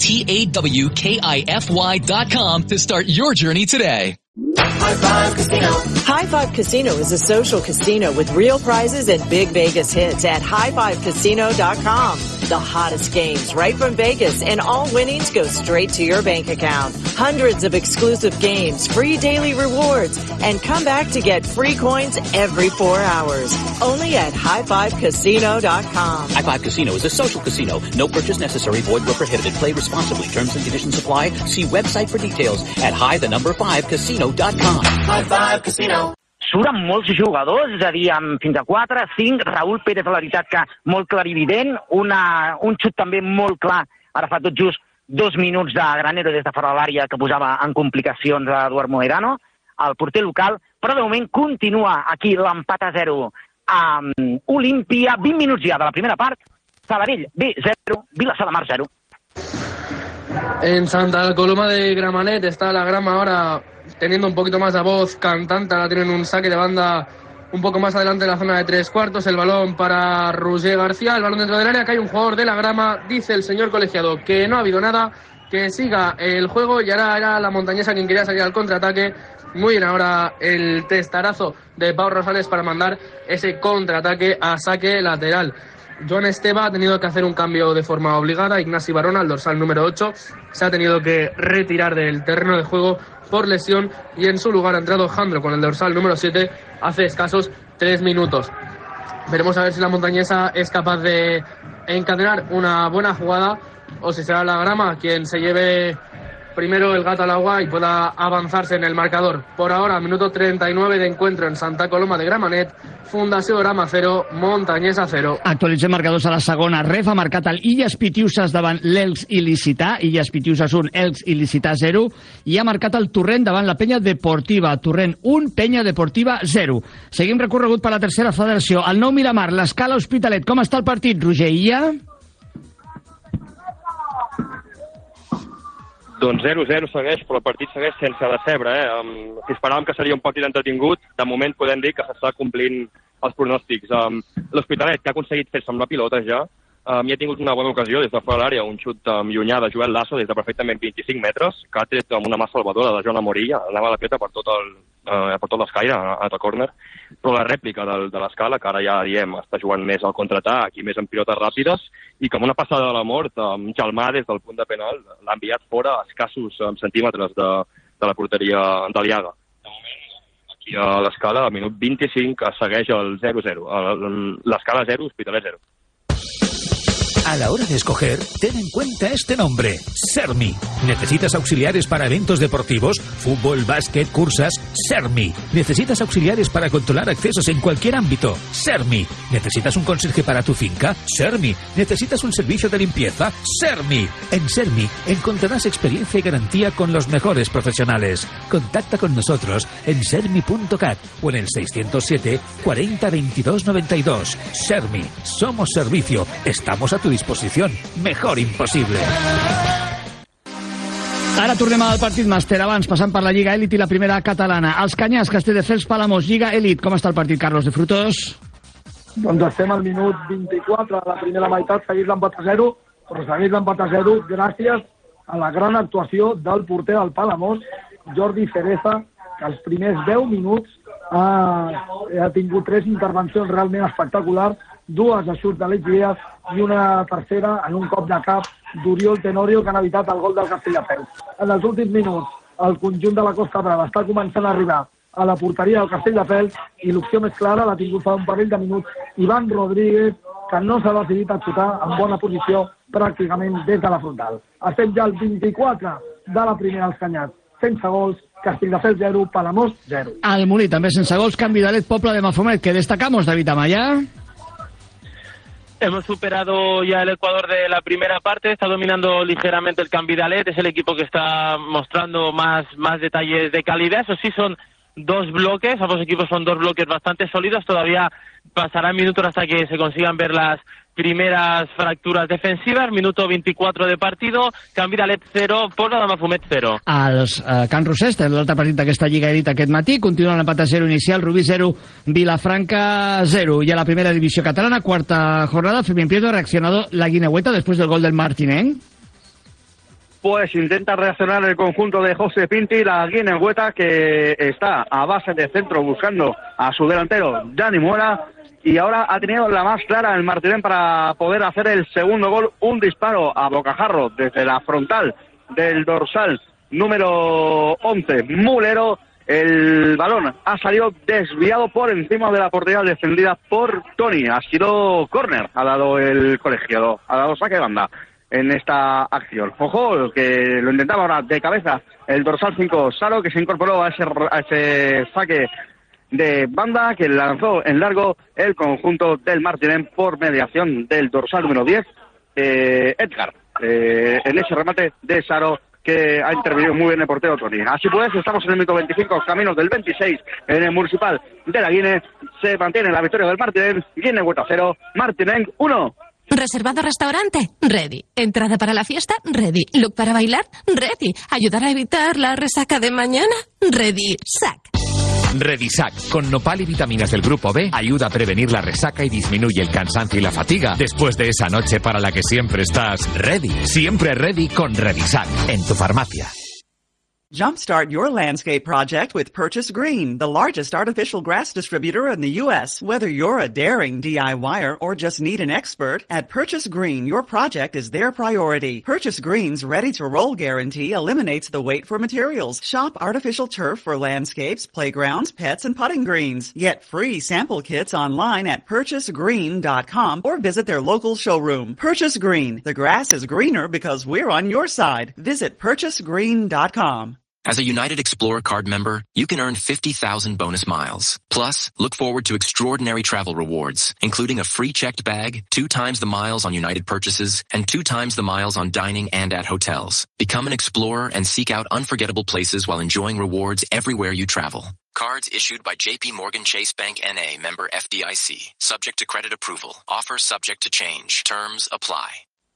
Speaker 1: TAWKIFY.com to start your journey today.
Speaker 2: High Five Casino. High Five Casino is a social casino with real prizes and big Vegas hits at highfivecasino.com. The hottest games right from Vegas, and all winnings go straight to your bank account. Hundreds of exclusive games, free daily rewards, and come back to get free coins every 4 hours. Only at highfivecasino.com.
Speaker 3: High Five Casino is a social casino. No purchase necessary. Void where prohibited. Play responsibly. Terms and conditions apply. See website for details at high5casino.com. High Five Casino.
Speaker 14: Suren molts jugadors, és a dir, amb fins a 4, 5, Raúl Pérez, la veritat que molt clarivident, un xut també molt clar, ara fa tot just 2 minuts de Granero des de fora de l'àrea que posava en complicacions a Eduard Moedano, el porter local, però de moment continua aquí l'empat a 0 amb Olímpia, 20 minuts ja de la primera part, Sabadell B 0, Vilassar de Mar 0.
Speaker 9: En Santa Coloma de Gramenet está la grama ahora teniendo un poquito más de voz cantante. Ahora tienen un saque de banda un poco más adelante de la zona de 3/4. El balón para Roger García, el balón dentro del área, que hay un jugador de la grama. Dice el señor colegiado que no ha habido nada, que siga el juego, y ahora era la montañesa quien quería salir al contraataque. Muy bien ahora el testarazo de Pau Rosales para mandar ese contraataque a saque lateral. Joan Esteba ha tenido que hacer un cambio de forma obligada. Ignasi Barona, el dorsal número 8, se ha tenido que retirar del terreno de juego por lesión, y en su lugar ha entrado Jandro con el dorsal número 7 hace escasos 3 minutos. Veremos a ver si la montañesa es capaz de encadenar una buena jugada o si será la grama quien se lleve primero el gato al agua y pueda avanzarse en el marcador. Por ahora, minuto 39 de encuentro en Santa Coloma de Gramenet, Fundació Grama 0, Montañesa 0.
Speaker 5: Actualitzem marcadors a la segona. Ref ha marcat el Illes Pitiusas davant l'Elx il·licità. Illes Pitiusas 1, Elx il·licità 0. I ha marcat el Torrent davant la Penya Deportiva. Torrent 1, Penya Deportiva 0. Seguim recorregut per la tercera federació. El Nou Miramar, l'Escala Hospitalet. Com està el partit, Roger Illa?
Speaker 15: Doncs 0-0 segueix, però el partit segueix sense decebre. Si esperàvem que seria un partit entretingut, de moment podem dir que s'està complint els pronòstics. L'Hospitalet, que ha aconseguit fer-se amb la pilota ja, i ha tingut una bona ocasió des de fora de l'àrea, un xut llunyà de Joel Lasso des de perfectament 25 metres, que ha tret amb una mà salvadora de Joan Amorilla, anava la pilota per tot l'escaire, a córner, però la rèplica de l'Escala, que ara ja diem està jugant més al contraatac i més en pilotes ràpides, i com una passada de la mort, Jalmà des del punt de penal l'ha enviat fora a escassos centímetres de la porteria d'Aliaga. De moment, aquí a l'Escala, a minut 25, segueix el 0-0. L'Escala 0, Hospitalet 0.
Speaker 10: A la hora de escoger, ten en cuenta este nombre, Sermi. ¿Necesitas auxiliares para eventos deportivos? Fútbol, básquet, cursas, Sermi. ¿Necesitas auxiliares para controlar accesos en cualquier ámbito? Sermi. ¿Necesitas un conserje para tu finca? Sermi. ¿Necesitas un servicio de limpieza? Sermi. En Sermi encontrarás experiencia y garantía con los mejores profesionales. Contacta con nosotros en sermi.cat o en el 607 40 22 92. Sermi. Somos servicio. Estamos a tu disposición. Mejor imposible.
Speaker 5: Ara tornem al partit màster. Abans, passant per la Lliga Elit i la primera catalana. Els Canyars, Castelldefels, Palamós, Lliga Elit. Com està el partit, Carlos de Frutos?
Speaker 11: Doncs estem al minut 24 de la primera meitat, seguir l'empat a 0, però seguir l'empat a 0 gràcies a la gran actuació del porter del Palamós, Jordi Cereza, que els primers 10 minuts ha tingut 3 intervencions realment espectaculars dues de xut d'Àlex Díaz i una tercera en un cop de cap d'Oriol Tenorio, que han evitat el gol del Castelldefels. En els últims minuts, el conjunt de la Costa Brava està començant a arribar a la porteria del Castelldefels i l'opció més clara l'ha tingut fa un parell de minuts Ivan Rodríguez, que no s'ha decidit a xutar en bona posició pràcticament des de la frontal. Estem ja al 24 de la primera als Canyats, sense gols, Castelldefels 0, Palamós 0.
Speaker 5: Al Molí també sense gols, canvi d'Alet, Pobla de Mafumet. ¿Qué destacamos, David Amaya?
Speaker 12: Hemos superado ya el Ecuador de la primera parte, está dominando ligeramente el Cambidalet, es el equipo que está mostrando más detalles de calidad. Eso sí, son dos bloques, ambos equipos son dos bloques bastante sólidos, todavía pasarán minutos hasta que se consigan ver las primeras fracturas defensivas. Minuto 24 de partido, Cambidalet 0, Pobla de Mafumet 0.
Speaker 5: Els Can Rosés, l'altre partit d'aquesta Lliga Elite aquest matí, continua l'empat a 0 inicial, Rubí 0, Vilafranca 0. I a la primera divisió catalana, cuarta jornada, Fermín Prieto ha reaccionado la guineueta después del gol del Martinenc.
Speaker 13: Pues intenta reaccionar el conjunto de José Pinti, la guineueta que está a base de centro buscando a su delantero Dani Mora, y ahora ha tenido la más clara el Martinenc para poder hacer el segundo gol, un disparo a bocajarro desde la frontal del dorsal número 11, Mulero. El balón ha salido desviado por encima de la portería defendida por Toni. Ha sido córner, ha dado el colegiado, ha dado saque de banda en esta acción. Ojo, que lo intentaba ahora de cabeza el dorsal 5, Saro, que se incorporó a ese saque de banda que lanzó en largo el conjunto del Martinenc por mediación del dorsal número 10, Edgar, en ese remate de Saro, que ha intervenido muy bien el portero Toni. Así pues, estamos en el minuto 25, caminos del 26, en el Municipal de la Guine. Se mantiene la victoria del Martinenc, guineueta 0, Martinenc 1.
Speaker 16: ¿Reservado restaurante? Ready. ¿Entrada para la fiesta? Ready. ¿Look para bailar? Ready. ¿Ayudar a evitar la resaca de mañana? Ready. ¡Sac!
Speaker 23: Redisac, con nopal y vitaminas del grupo B, ayuda a prevenir la resaca y disminuye el cansancio y la fatiga después de esa noche para la que siempre estás ready. Siempre ready con Redisac, en tu farmacia.
Speaker 24: Jumpstart your landscape project with Purchase Green, the largest artificial grass distributor in the U.S. Whether you're a daring DIYer or just need an expert, at Purchase Green, your project is their priority. Purchase Green's ready-to-roll guarantee eliminates the wait for materials. Shop artificial turf for landscapes, playgrounds, pets, and putting greens. Get free sample kits online at purchasegreen.com or visit their local showroom. Purchase Green. The grass is greener because we're on your side. Visit purchasegreen.com.
Speaker 25: As a United Explorer card member, you can earn 50,000 bonus miles. Plus, look forward to extraordinary travel rewards, including a free checked bag, 2 times the miles on United purchases, and 2 times the miles on dining and at hotels. Become an explorer and seek out unforgettable places while enjoying rewards everywhere you travel. Cards issued by JP Morgan Chase Bank N.A., member FDIC. Subject to credit approval. Offer subject to change. Terms apply.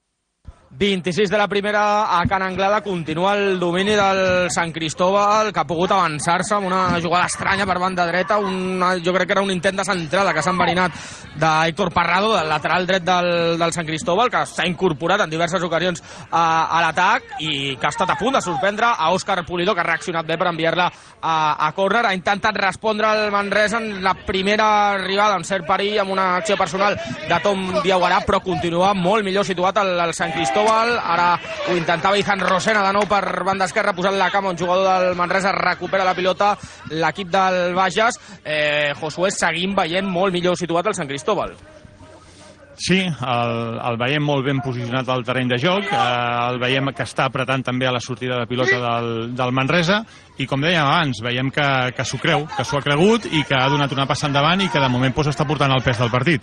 Speaker 6: 26 de la primera a Can Anglada, continua el domini del Sant Cristóbal, que ha pogut avançar-se amb una jugada estranya per banda dreta, jo crec que era un intent de centrada que s'ha enverinat d'Héctor Parrado, del lateral dret del Sant Cristóbal, que s'ha incorporat en diverses ocasions a l'atac i que ha estat a punt de sorprendre a Òscar Pulidor, que ha reaccionat bé per enviar-la a córner. Ha intentat respondre el Manresa en la primera arribada amb cert perill, amb una acció personal de Tom Diawara, però continua molt millor situat el Sant Cristóbal. Ara ho intentava Izan Rosena de nou per banda esquerra, posant la cama un jugador del Manresa, recupera la pilota l'equip del Bages. Josué, seguim veient molt millor situat el Sant Cristóbal.
Speaker 19: Sí, el veiem molt ben posicionat al terreny de joc, el veiem que està apretant també a la sortida de pilota del Manresa, i com dèiem abans, veiem que s'ho creu, que s'ho ha cregut i que ha donat una passa endavant i que de moment està portant el pes del partit.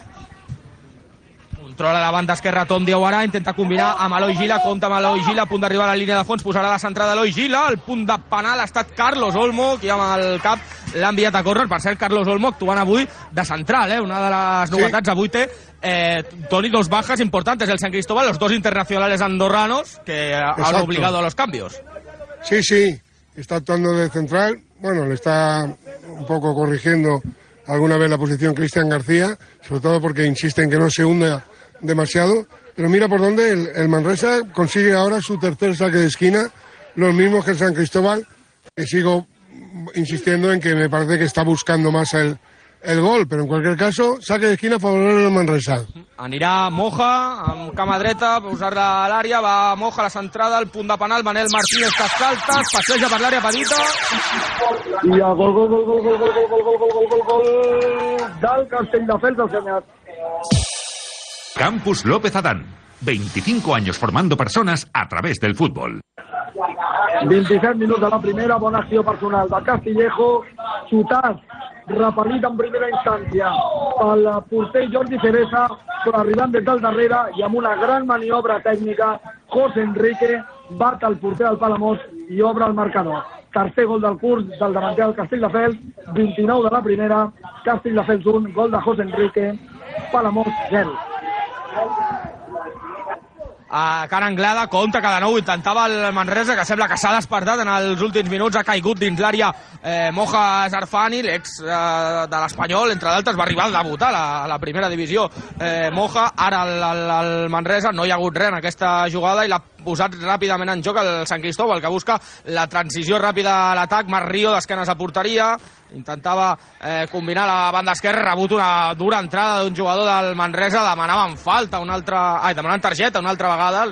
Speaker 6: Controla la banda esquerra Tom Diawara, intenta combinar amb Eloi Gila, compta amb Eloi Gila, a punt d'arribar a la línia de fons, posarà la centrada Eloi Gila, el punt de penal ha estat Carlos Olmo, qui amb el cap l'ha enviat a córner. Per cert, Carlos Olmo actuant avui de central, una de les novetats avui té Toni, 2 bajas importantes del Sant Cristóbal, los 2 internacionales andorranos que han obligado a los cambios.
Speaker 18: Sí, está actuando de central, bueno, le está un poco corrigiendo alguna vez la posición Cristian García, sobre todo porque insiste en que no se hunda demasiado, pero mira por dónde el Manresa consigue ahora su tercer saque de esquina, los mismos que el San Cristóbal, que sigo insistiendo en que me parece que está buscando más el el gol, pero en cualquier caso, saque de esquina favorable al Manresa.
Speaker 6: Anirà Moja, amb cama dreta, posar-la a l'àrea, va Moja a la centrada, al punt de penal, Manel Martínez que salta, passeja per l'àrea petita.
Speaker 11: I el gol del Castelldefels del Senyat.
Speaker 10: Campus López Adán. 25 años formando personas a través del fútbol.
Speaker 11: 27 minuts de la primera, bona acció personal de Castillejo, xutat, repelit en primera instància pel porter Jordi Ceresa, però arribant des del darrere i amb una gran maniobra tècnica, José Enrique bat el porter del Palamós i obre el marcador. Tercer gol del curs del davanter del Castelldefels, 29 de la primera, Castelldefels 1, gol de José Enrique, Palamós 0.
Speaker 6: A cara anglada, compte que de nou intentava el Manresa, que sembla que s'ha despertat en els últims minuts, ha caigut dins l'àrea Moja Zarfani, l'ex de l'Espanyol, entre d'altres va arribar a debutar a la primera divisió Moja, ara el Manresa no hi ha hagut res en aquesta jugada i l'ha posat ràpidament en joc el Sant Cristóbal, que busca la transició ràpida a l'atac, Marrillo d'esquenes a porteria, intentava combinar la banda esquerra, rebut una dura entrada d'un jugador del Manresa, demanaven falta demanaven targeta una altra vegada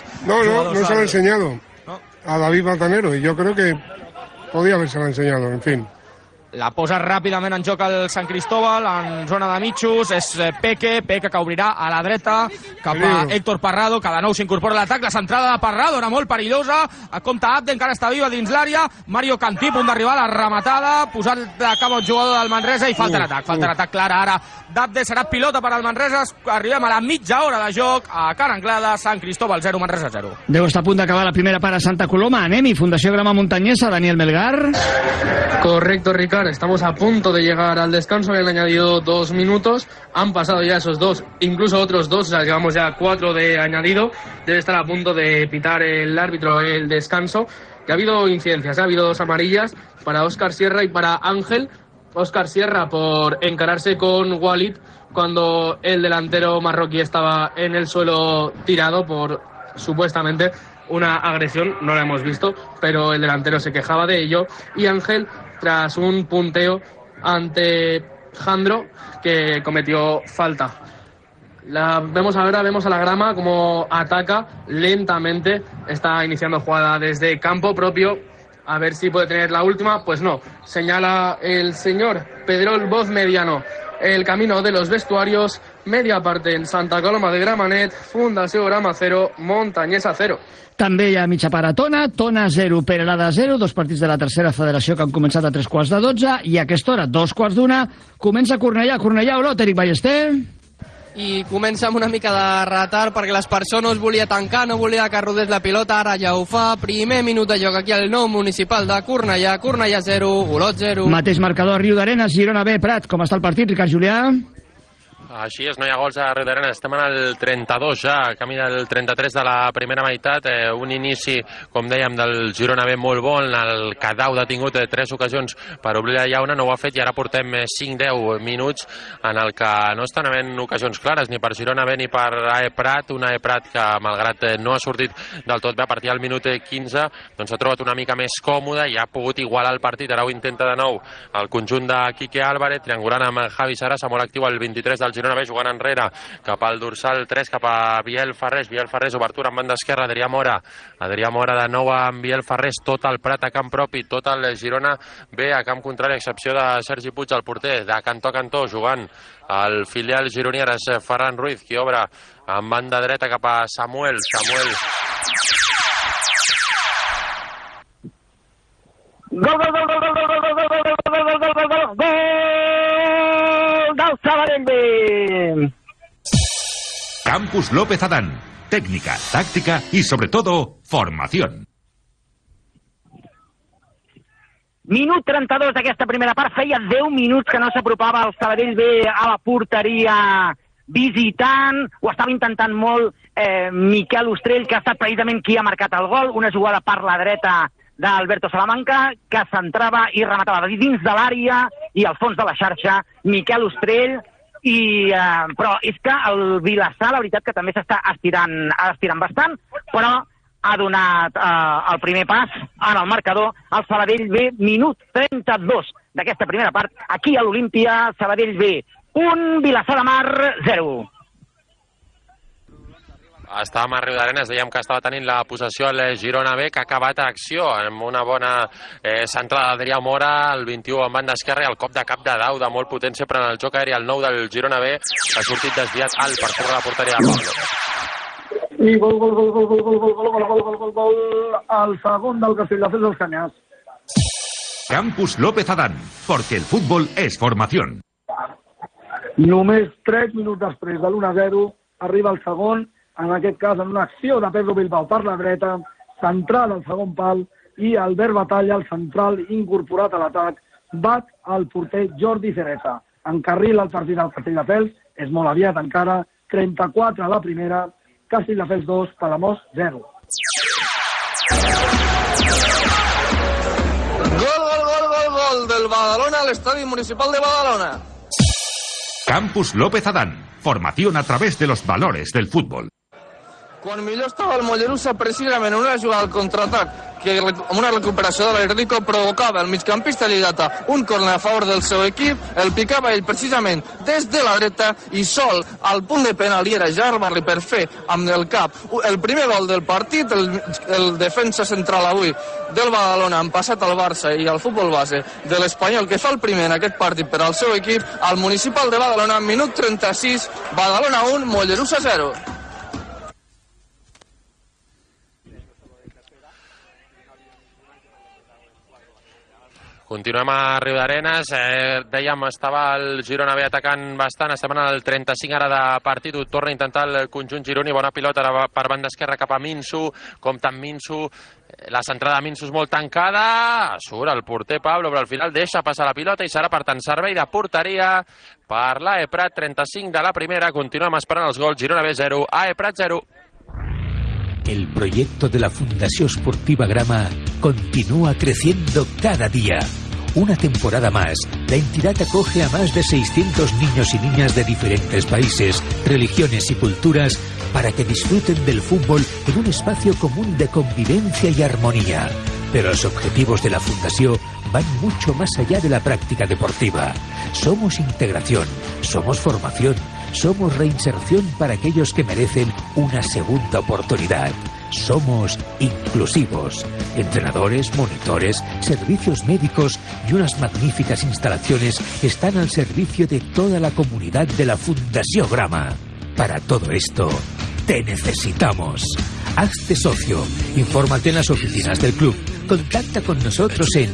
Speaker 18: no se l'ha enseñado a David Batanero, y yo creo que podía haberse enseñado, en fin.
Speaker 6: La posa ràpidament en joc el Sant Cristóbal, en zona de mitjos, és Peque que obrirà a la dreta, cap a Héctor Parrado, que de nou s'incorpora a l'atac, la centrada de Parrado era molt perillosa, a compte Abde, encara està viva dins l'àrea, Mario Cantí, punt d'arribar a la rematada, posant de cap al jugador del Manresa i falta l'atac clara ara d'Abde, serà pilota per al Manresa, arribem a la mitja hora de joc, a cara anglada, Sant Cristóbal 0, Manresa 0.
Speaker 5: Deu estar a punt d'acabar la primera part a Santa Coloma, anem-hi, Fundació Grama Muntanyesa, Daniel Melgar.
Speaker 9: Correcto, Ricard, estamos a punto de llegar al descanso, le han añadido 2 minutos, han pasado ya esos 2, incluso otros 2, o sea, llevamos ya 4 de añadido, debe estar a punto de pitar el árbitro el descanso, que ha habido incidencias, ha habido 2 amarillas para Óscar Sierra y para Ángel. Óscar Sierra por encararse con Walid cuando el delantero marroquí estaba en el suelo tirado por supuestamente una agresión, no la hemos visto, pero el delantero se quejaba de ello, y Ángel tras un punteo ante Jandro que cometió falta. Vemos a la grama como ataca lentamente, está iniciando jugada desde campo propio, a ver si puede tener la última, pues no, señala el señor Pedrol Voz Mediano, el camino de los vestuarios, media parte en Santa Coloma de Gramenet, Fundació Grama 0, Montanyesa 0.
Speaker 5: També hi ha mitja paratona, Tona 0, Perelada 0, 2 partits de la tercera federació que han començat a 3:15, i a aquesta hora, 2:15, comença Cornellà, Olot, Eric Ballester.
Speaker 4: I comença amb una mica de retard perquè l'Esparçó no es volia tancar, no volia que rodés la pilota, ara ja ho fa. Primer minut de joc aquí al nou municipal de Cornellà, Cornellà 0, Olot 0.
Speaker 5: Mateix marcador, Riudarenes, Girona B, Prat. Com està el partit, Ricard Julià?
Speaker 7: Així és, no hi ha gols a Riudarenes, estem en el 32 ja, camí del 33 de la primera meitat, un inici, com dèiem, del Girona B molt bon, el Cadau detingut 3 ocasions per obrir la llauna, no ho ha fet i ara portem 5-10 minuts en el que no estan havent ocasions clares ni per Girona B ni per AE Prat, una AE Prat que malgrat no ha sortit del tot bé a partir del minut 15, doncs s'ha trobat una mica més còmode i ha pogut igualar el partit, ara ho intenta de nou el conjunt de Quique Álvarez, triangulant amb Javi Sarasa, molt actiu al 23 del Girona B, jugant enrere cap al dorsal 3, cap a Biel Ferrés, obertura en banda esquerra, Adrià Mora de nou amb Biel Ferrés, tot el Prat a camp propi, tot el Girona B a camp contrari, a excepció de Sergi Puig, el porter, de cantó a cantó, jugant el filial gironí, ara és Ferran Ruiz, qui obre en banda dreta cap a Samuel
Speaker 14: del Sabadell.
Speaker 10: Campus López Adán. Técnica, táctica y sobre todo, formación.
Speaker 14: Minut 32 d'aquesta primera part. Feia 10 minuts que no s'apropava el Sabadell B a la porteria visitant. Ho estava intentant molt Miquel Ostrell, que ha estat precisament qui ha marcat el gol. Una jugada per la dreta d'Alberto Salamanca, que centrava i rematava dins de l'àrea i al fons de la xarxa Miquel Ostrell. Però és que el Vilassar, la veritat que també s'està estirant bastant, però ha donat el primer pas en el marcador. El Sabadell B, minut 32 d'aquesta primera part, aquí a l'Olímpia, Sabadell B, 1, Vilassar de Mar, 0.
Speaker 7: Estàvem a Riudarenes, dèiem que estava tenint la possessió el Girona B, que ha acabat a acció amb una bona centrada d'Adrià Mora, el 21 en banda esquerra, i el cop de cap de Dauda, molt potència per en el joc aeri, el 9 del Girona B, que ha sortit desviat alt per córrer la porteria de Pablo.
Speaker 11: I gol, el segon del Castelldefels dels Canyars.
Speaker 10: Campus López Adán, porque el fútbol es formación.
Speaker 11: Només 3 minuts després de l'1-0 arriba el segon, en aquest cas en una acció de Pedro Bilbao per la dreta, central al segon pal, i Albert Batalla, el central incorporat a l'atac, bat al porter Jordi Ceresa. Encarrila el partit del Castelldefels, és molt aviat encara, 34 a la primera, Castelldefels 2, Palamós 0.
Speaker 4: Gol del Badalona al Estadio Municipal de Badalona.
Speaker 10: Campus López Adán, formación a través de los valores del fútbol.
Speaker 4: Quan millor estava el Mollerussa, precisament en una jugada al contraatac, que amb una recuperació de l'Herrico provocava el migcampista lligata un córner a favor del seu equip, el picava ell precisament des de la dreta i sol al punt de penal, i era Jarbarri per fer amb el cap el primer gol del partit. El defensa central avui del Badalona, han passat al Barça i al futbol base de l'Espanyol, que fa el primer en aquest partit per al seu equip, al Municipal de Badalona, minut 36, Badalona 1, Mollerussa 0.
Speaker 7: Continuem a Riudarenes, dèiem, estava el Girona B atacant bastant, estem en el 35 ara de partit, ho torna a intentar el conjunt gironí, bona pilota ara per banda esquerra cap a Minsu, compta amb Minsu, la centrada de Minsu és molt tancada, surt el porter Pablo, però al final deixa passar la pilota i serà per tant servei de porteria per l'AE Prat, 35 de la primera, continuem esperant els gols, Girona B 0, AE Prat 0.
Speaker 10: El proyecto de la Fundación Esportiva Grama continúa creciendo cada día. Una temporada más, la entidad acoge a más de 600 niños y niñas de diferentes países, religiones y culturas para que disfruten del fútbol en un espacio común de convivencia y armonía. Pero los objetivos de la Fundación van mucho más allá de la práctica deportiva. Somos integración, somos formación, somos reinserción para aquellos que merecen una segunda oportunidad. Somos inclusivos. Entrenadores, monitores, servicios médicos y unas magníficas instalaciones están al servicio de toda la comunidad de la Fundación Grama. Para todo esto, te necesitamos. Hazte socio. Infórmate en las oficinas del club. Contacta con nosotros en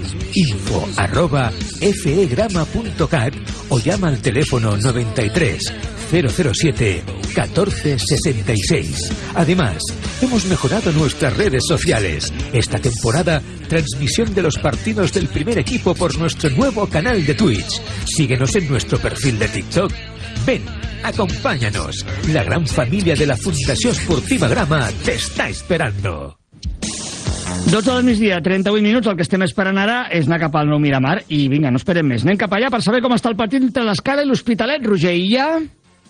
Speaker 10: info@fegrama.cat o llama al teléfono 93 007 1466. Además, hemos mejorado nuestras redes sociales. Esta temporada, transmisión de los partidos del primer equipo por nuestro nuevo canal de Twitch. Síguenos en nuestro perfil de TikTok. Ven, acompáñanos. La gran familia de la Fundación Esportiva Grama te está esperando.
Speaker 5: 12 del migdia, 38 minuts, el que estem esperant ara és anar cap al Nou Miramar i vinga, no esperem més. Anem cap allà per saber com està el partit entre l'Escala i l'Hospitalet. Roger Illa.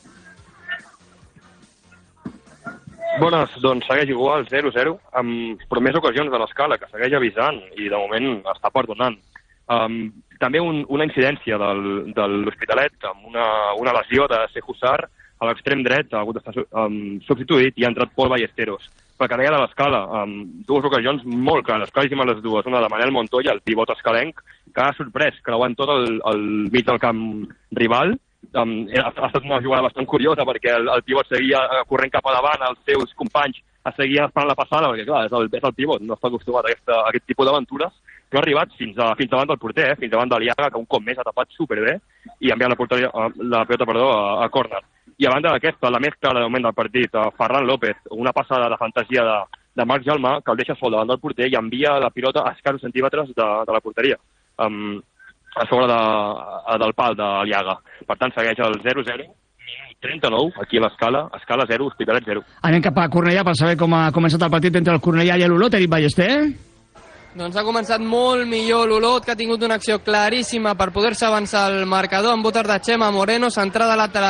Speaker 15: Bones, doncs segueix igual, 0-0, però més ocasions de l'Escala, que segueix avisant i de moment està perdonant. També una incidència de l'Hospitalet, amb una lesió de Sejussar a l'extrem dret, ha hagut d'estar substituït i ha entrat Pol Ballesteros. Perquè deia de l'Escala, dues ocasions molt clares, claríssimes les dues, una de Manel Montoya, el pivot escalenc, que ha sorprès creuant tot el mig del camp rival. Ha estat una jugada bastant curiosa perquè el pivot seguia corrent cap a davant, els seus companys seguien esperant la passada, perquè clar, és el pivot, no està acostumat a aquest tipus d'aventures, però ha arribat fins davant del porter, fins davant de l'Iaga, que un cop més ha tapat superbé i ha enviat la pilota a córner. I a banda d'aquesta, la més clara de moment del partit, Ferran López, una passada de fantasia de Marc Jalmà, que el deixa sol davant del porter i envia la pilota a escassos centímetres de la porteria, a sobre del pal de l'Iaga. Per tant, segueix el 0-0, 39, aquí a l'Escala, Escala 0, Hospitalet 0.
Speaker 5: Anem cap a Cornellà per saber com ha començat el partit entre el Cornellà i l'Olot, Eric Ballester.
Speaker 4: Doncs ha començat molt millor l'Olot, que ha tingut una acció claríssima per poder-se avançar al marcador amb botes de Xema Moreno, centrada lateral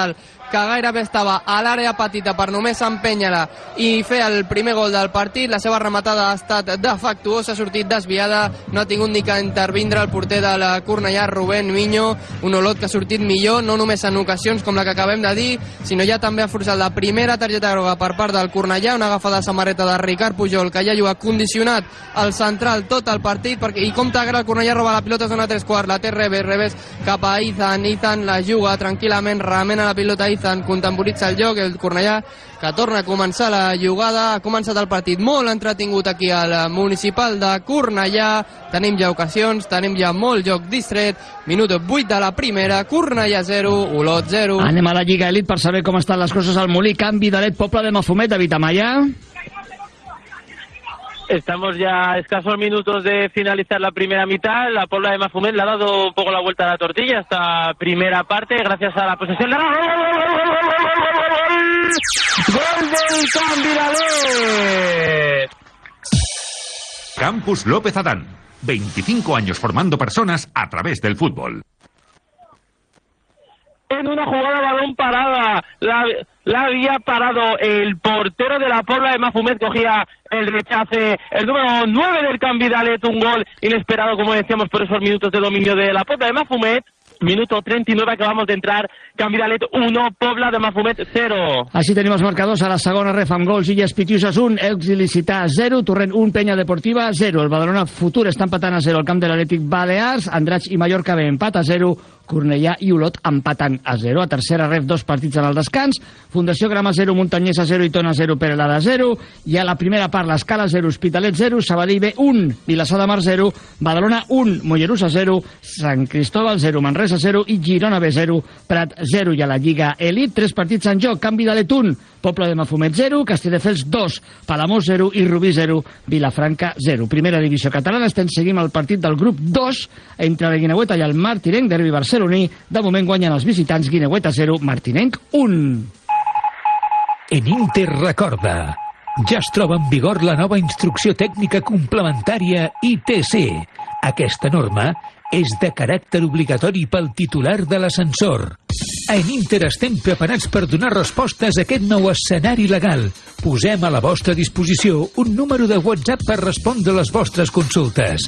Speaker 9: que gairebé estava a l'àrea petita per només empènyer-la i fer el primer gol del partit. La seva rematada ha estat defectuosa, ha sortit desviada, no ha tingut ni que intervindre el porter de la Cornellà, Rubén Miño, un Olot que ha sortit millor, no només en ocasions com la que acabem de dir, sinó ja també ha forçat la primera targeta groga per part del Cornellà, una agafada de samarreta de Ricard Pujol, que ja ha condicionat el central tot el partit, i compte que el Cornellà roba la pilota, zona 3/4, la té Revés cap a Izan la juga tranquil·lament, remena la pilota Izan, contemporitza el joc, el Cornellà que torna a començar la jugada, ha començat el partit molt entretingut aquí al Municipal de Cornellà, tenim ja ocasions, tenim ja molt joc distret, minut 8 de la primera, Cornellà 0, Olot 0.
Speaker 5: Anem a la Lliga Elit per saber com estan les coses al Molí, canvi de led, Poble de Mafumet, David Amaya.
Speaker 12: Estamos ya a escasos minutos de finalizar la primera mitad. La Pobla de Mafumet le ha dado un poco la vuelta a la tortilla esta primera parte gracias a la posesión. ¡Gol del Canvidalet!
Speaker 10: Campus López Adán. 25 años formando personas a través del fútbol.
Speaker 12: En una jugada balón parada, la había parado el portero de la Pobla de Mafumet, cogía el rechace, el número 9 del Canvidalet, un gol inesperado, como decíamos, por esos minutos de dominio de la Pobla de Mafumet. Minuto 39, acabamos de entrar, Canvidalet 1, Pobla de Mafumet 0.
Speaker 5: Així tenim els marcadors a la segona ref amb gols. Illes Pitiusas 1, Elx Il·licità 0, Torrent 1, Penya Deportiva 0. El Badalona Futur està empatant a 0 al camp de l'Atlètic Balears, Andratx i Mallorca B empat a 0, Cornellà i Olot empatant a 0. A tercera ref, 2 partits en el descans. Fundació Grama 0, Montanyesa 0 i Tona 0, Perelada 0. I a la primera part, l'Escala 0, Hospitalet 0, Sabadell B 1, Vilassar de Mar 0, Badalona 1, Mollerussa 0, Sant Cristóbal 0, Manresa 0 i Girona B 0, Prat 0. I a la Lliga Elit, 3 partits en joc. Canvidalet 1, Poble de Mafumet 0, Castelldefels 2, Palamós 0 i Rubí 0, Vilafranca 0. Primera divisió catalana, estem seguint el partit del grup 2 entre la Guineueta i el Martinenc, derbi barceloní. De moment guanyen els visitants, Guineueta 0, Martinenc 1.
Speaker 10: En Inter recorda, ja es troba en vigor la nova instrucció tècnica complementària ITC. Aquesta norma és de caràcter obligatori pel titular de l'ascensor. En Inter estem preparats per donar respostes a aquest nou escenari legal. Posem a la vostra disposició un número de WhatsApp per respondre les vostres consultes.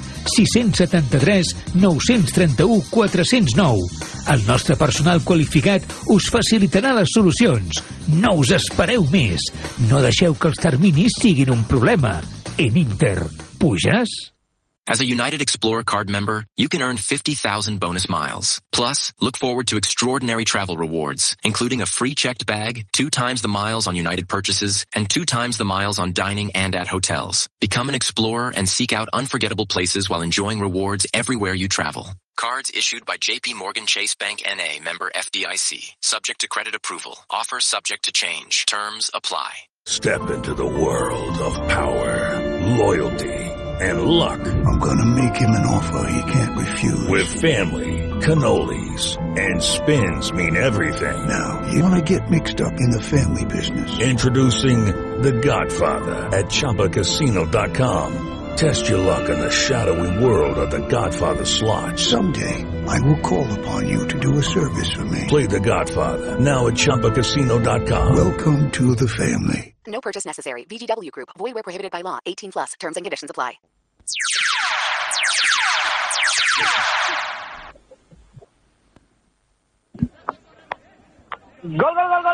Speaker 10: 673 931 409. El nostre personal qualificat us facilitarà les solucions. No us espereu més. No deixeu que els terminis siguin un problema. En Inter, puges?
Speaker 25: As a United Explorer card member, you can earn 50,000 bonus miles. Plus, look forward to extraordinary travel rewards, including a free checked bag, 2 times the miles on United purchases, and 2 times the miles on dining and at hotels. Become an explorer and seek out unforgettable places while enjoying rewards everywhere you travel. Cards issued by JP Morgan Chase Bank N.A., member FDIC. Subject to credit approval. Offer subject to change. Terms apply.
Speaker 8: Step into the world of power, loyalty, and luck. I'm gonna make him an offer he can't refuse. With family, cannolis, and spins mean everything. Now, you wanna get mixed up in the family business. Introducing The Godfather at ChumbaCasino.com. Test your luck in the shadowy world of The Godfather slot. Someday, I will call upon you to do a service for me. Play The Godfather, now at ChumbaCasino.com. Welcome to the family.
Speaker 17: No purchase necessary. VGW Group. Void where prohibited by law. 18 plus. Terms and conditions apply.
Speaker 12: Gol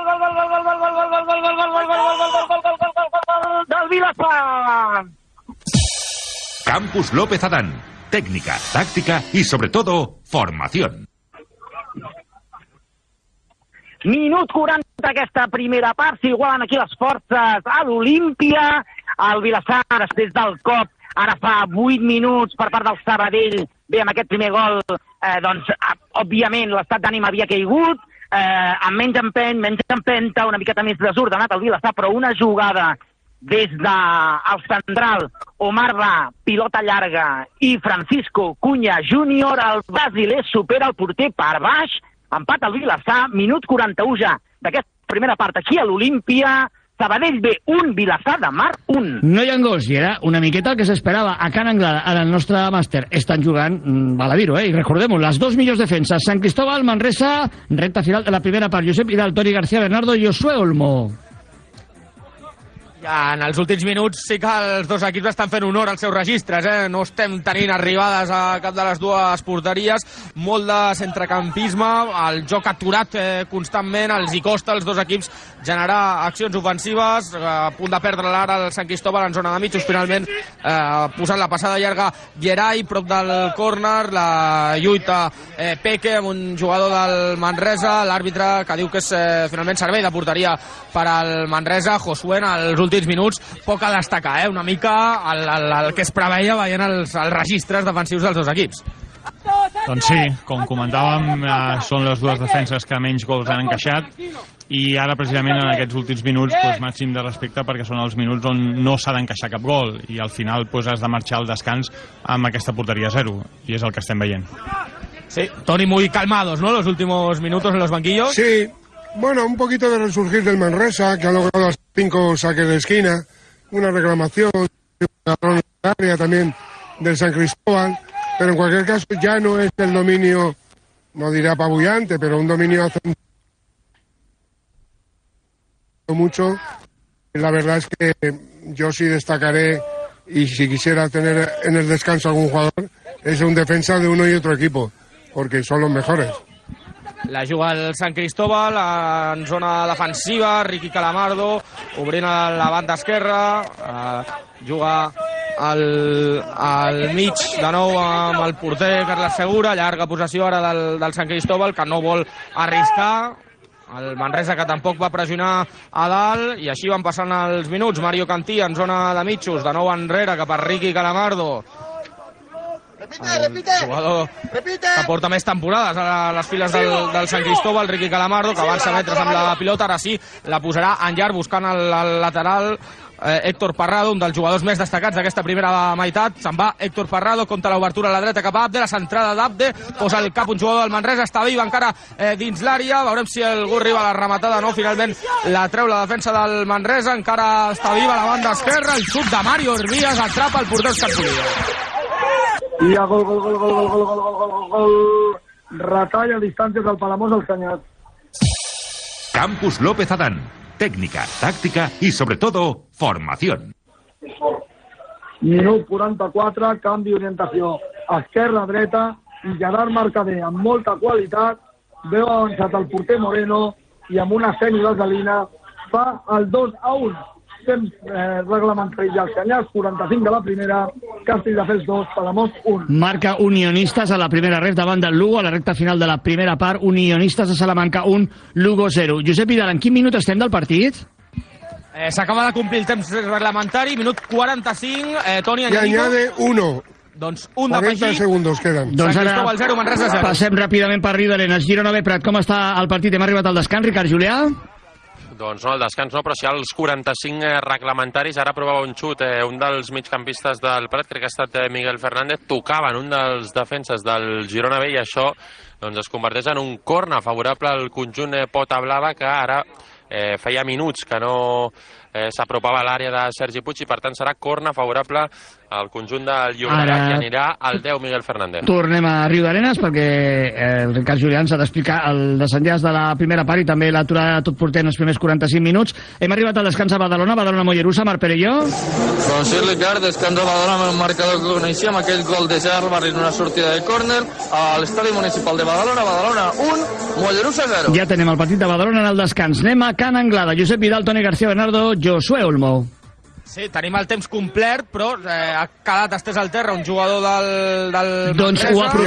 Speaker 12: del Vilassar.
Speaker 10: Campus López Adán. Técnica, táctica y sobre todo, formación.
Speaker 14: Minut 40 aquesta primera part, s'igualen aquí les forces a l'Olímpia. El Vilassar, després del cop, ara fa 8 minuts per part del Sabadell. Bé, amb aquest primer gol, doncs, òbviament, l'estat d'ànim havia caigut, amb menys empenta, una miqueta més desordenat el Vilassar, però una jugada des del central, Omar Ba, pilota llarga, i Francisco Cunha Júnior, el brasiler supera el porter per baix, empat al Vilassar, minut 41 ja d'aquesta primera part aquí a l'Olímpia, Sabadell B 1, Vilassar de Mar 1.
Speaker 5: No hi ha gols, i era una miqueta el que s'esperava. A Can Anglada, en el nostre màster, estan jugant, val a dir-ho, i recordem-ho, les dos millors defenses. Sant Cristóbal, Manresa, recta final de la primera part. Josep Vidal, Toni García Bernardo i Josué Olmo.
Speaker 6: Ja en els últims minuts sí que els dos equips estan fent honor als seus registres, no estem tenint arribades a cap de les dues porteries, molt de centrecampisme, el joc aturat constantment, els hi costa als dos equips generar accions ofensives, a punt de perdre l'ara el Sant Cristóbal en zona de mitjos, finalment posant la passada llarga Gerai, prop del córner, la lluita Peque amb un jugador del Manresa, l'àrbitre que diu que és finalment servei de porteria per al Manresa. Josué, en els últims minuts, poc a destacar, una mica el que es preveia veient els registres defensius dels dos equips.
Speaker 19: Doncs sí, com comentàvem, són les dues defenses que menys gols han encaixat i ara precisament en aquests últims minuts màxim de respecte perquè són els minuts on no s'ha d'encaixar cap gol i al final has de marxar al descans amb aquesta porteria 0 i és el que estem veient.
Speaker 6: Sí, Toni, muy calmados, ¿no? Los últimos minutos en los banquillos.
Speaker 18: Sí. Bueno, un poquito de resurgir del Manresa, que ha logrado 5 saques de esquina, una reclamación, un área también del San Cristóbal, pero en cualquier caso ya no es el dominio, no diré apabullante, pero un dominio hace mucho. La verdad es que yo sí destacaré, y si quisiera tener en el descanso algún jugador, es un defensa de uno y otro equipo, porque son los mejores.
Speaker 6: La juga el Sant Cristóbal en zona defensiva, Ricky Calamardo obrint a la banda esquerra, juga al mig de nou amb el porter Carles Segura, llarga possessió ara del Sant Cristóbal que no vol arriscar, el Manresa que tampoc va pressionar a dalt i així van passant els minuts. Mario Cantí en zona de mitjos, de nou enrere cap a Ricky Calamardo, el jugador que porta més temporades a les files del Sant Cristóbal, Ricky Calamardo, que avança metres amb la pilota, ara sí la posarà en llarg buscant el lateral Héctor Parrado, un dels jugadors més destacats d'aquesta primera meitat. Se'n va Héctor Parrado, compta l'obertura a la dreta cap a Abde, la centrada d'Abde, posa el cap un jugador del Manresa, està viva encara dins l'àrea, veurem si algú arriba a la rematada, no, finalment la treu la defensa del Manresa, encara està viva la banda esquerra, el xut de Mario Hervías atrapa el porter Escampolí.
Speaker 11: I a gol. Retalla distàncies del Palamós al Canyat.
Speaker 1: Campus López Adán. Técnica, táctica y sobre todo, formación.
Speaker 11: Minut 44, canvi d'orientació. Esquerra-dreta i Gerard Mercader amb molta qualitat. Veu avançat el porter Moreno i amb una semivaselina fa el 2-1. Temps reglamentari ja al Canyars, 45 de la primera, Castelldefels 2, Palamós 1.
Speaker 5: Marca Unionistes a la primera ref davant del Lugo, a la recta final de la primera part, Unionistes de Salamanca 1, Lugo 0. Josep Vidal, en quin minut estem del partit?
Speaker 6: S'acaba de complir el temps reglamentari, minut 45, Toni
Speaker 18: I añade 1.
Speaker 6: Doncs un d'afegir.
Speaker 18: 40 segundos queden.
Speaker 5: Doncs ara
Speaker 6: 0, Manresa 0.
Speaker 5: passem ràpidament per Riu d'Arenes. Girona B, Prat, com està el partit? Hem arribat al descans, Ricard Julià?
Speaker 7: Doncs no, el descans no, però sí als 45 reglamentaris. Ara provava un xut, un dels migcampistes del Prat, crec que ha estat Miguel Fernández, tocava en un dels defenses del Girona B i això doncs, es converteix en un corna favorable al conjunt Pota Blava, que ara feia minuts que no s'apropava a l'àrea de Sergi Puig i per tant serà corna favorable al conjunt del Llobregat i anirà al 10 Miguel Fernández.
Speaker 5: Tornem a Riu d'Arenes perquè el Ricard Julià ens ha d'explicar el desenllaç de la primera part i també l'aturada de tot porter en els primers 45 minuts. Hem arribat al descans a Badalona, Mollerussa, Marc Perelló.
Speaker 4: Doncs sí, Ricard, descans a Badalona amb el marcador que coneixíem, aquell gol de Gerard Barrin, una sortida de córner a l'estadi municipal de Badalona 1, Mollerussa 0.
Speaker 5: Ja tenem el partit de Badalona en el descans. Anem a Can Anglada, Josep Vidal, Toni García Bernardo, Josué Olmo.
Speaker 6: Sí, tenim el temps complet, però ha quedat estès al terra un jugador del
Speaker 5: doncs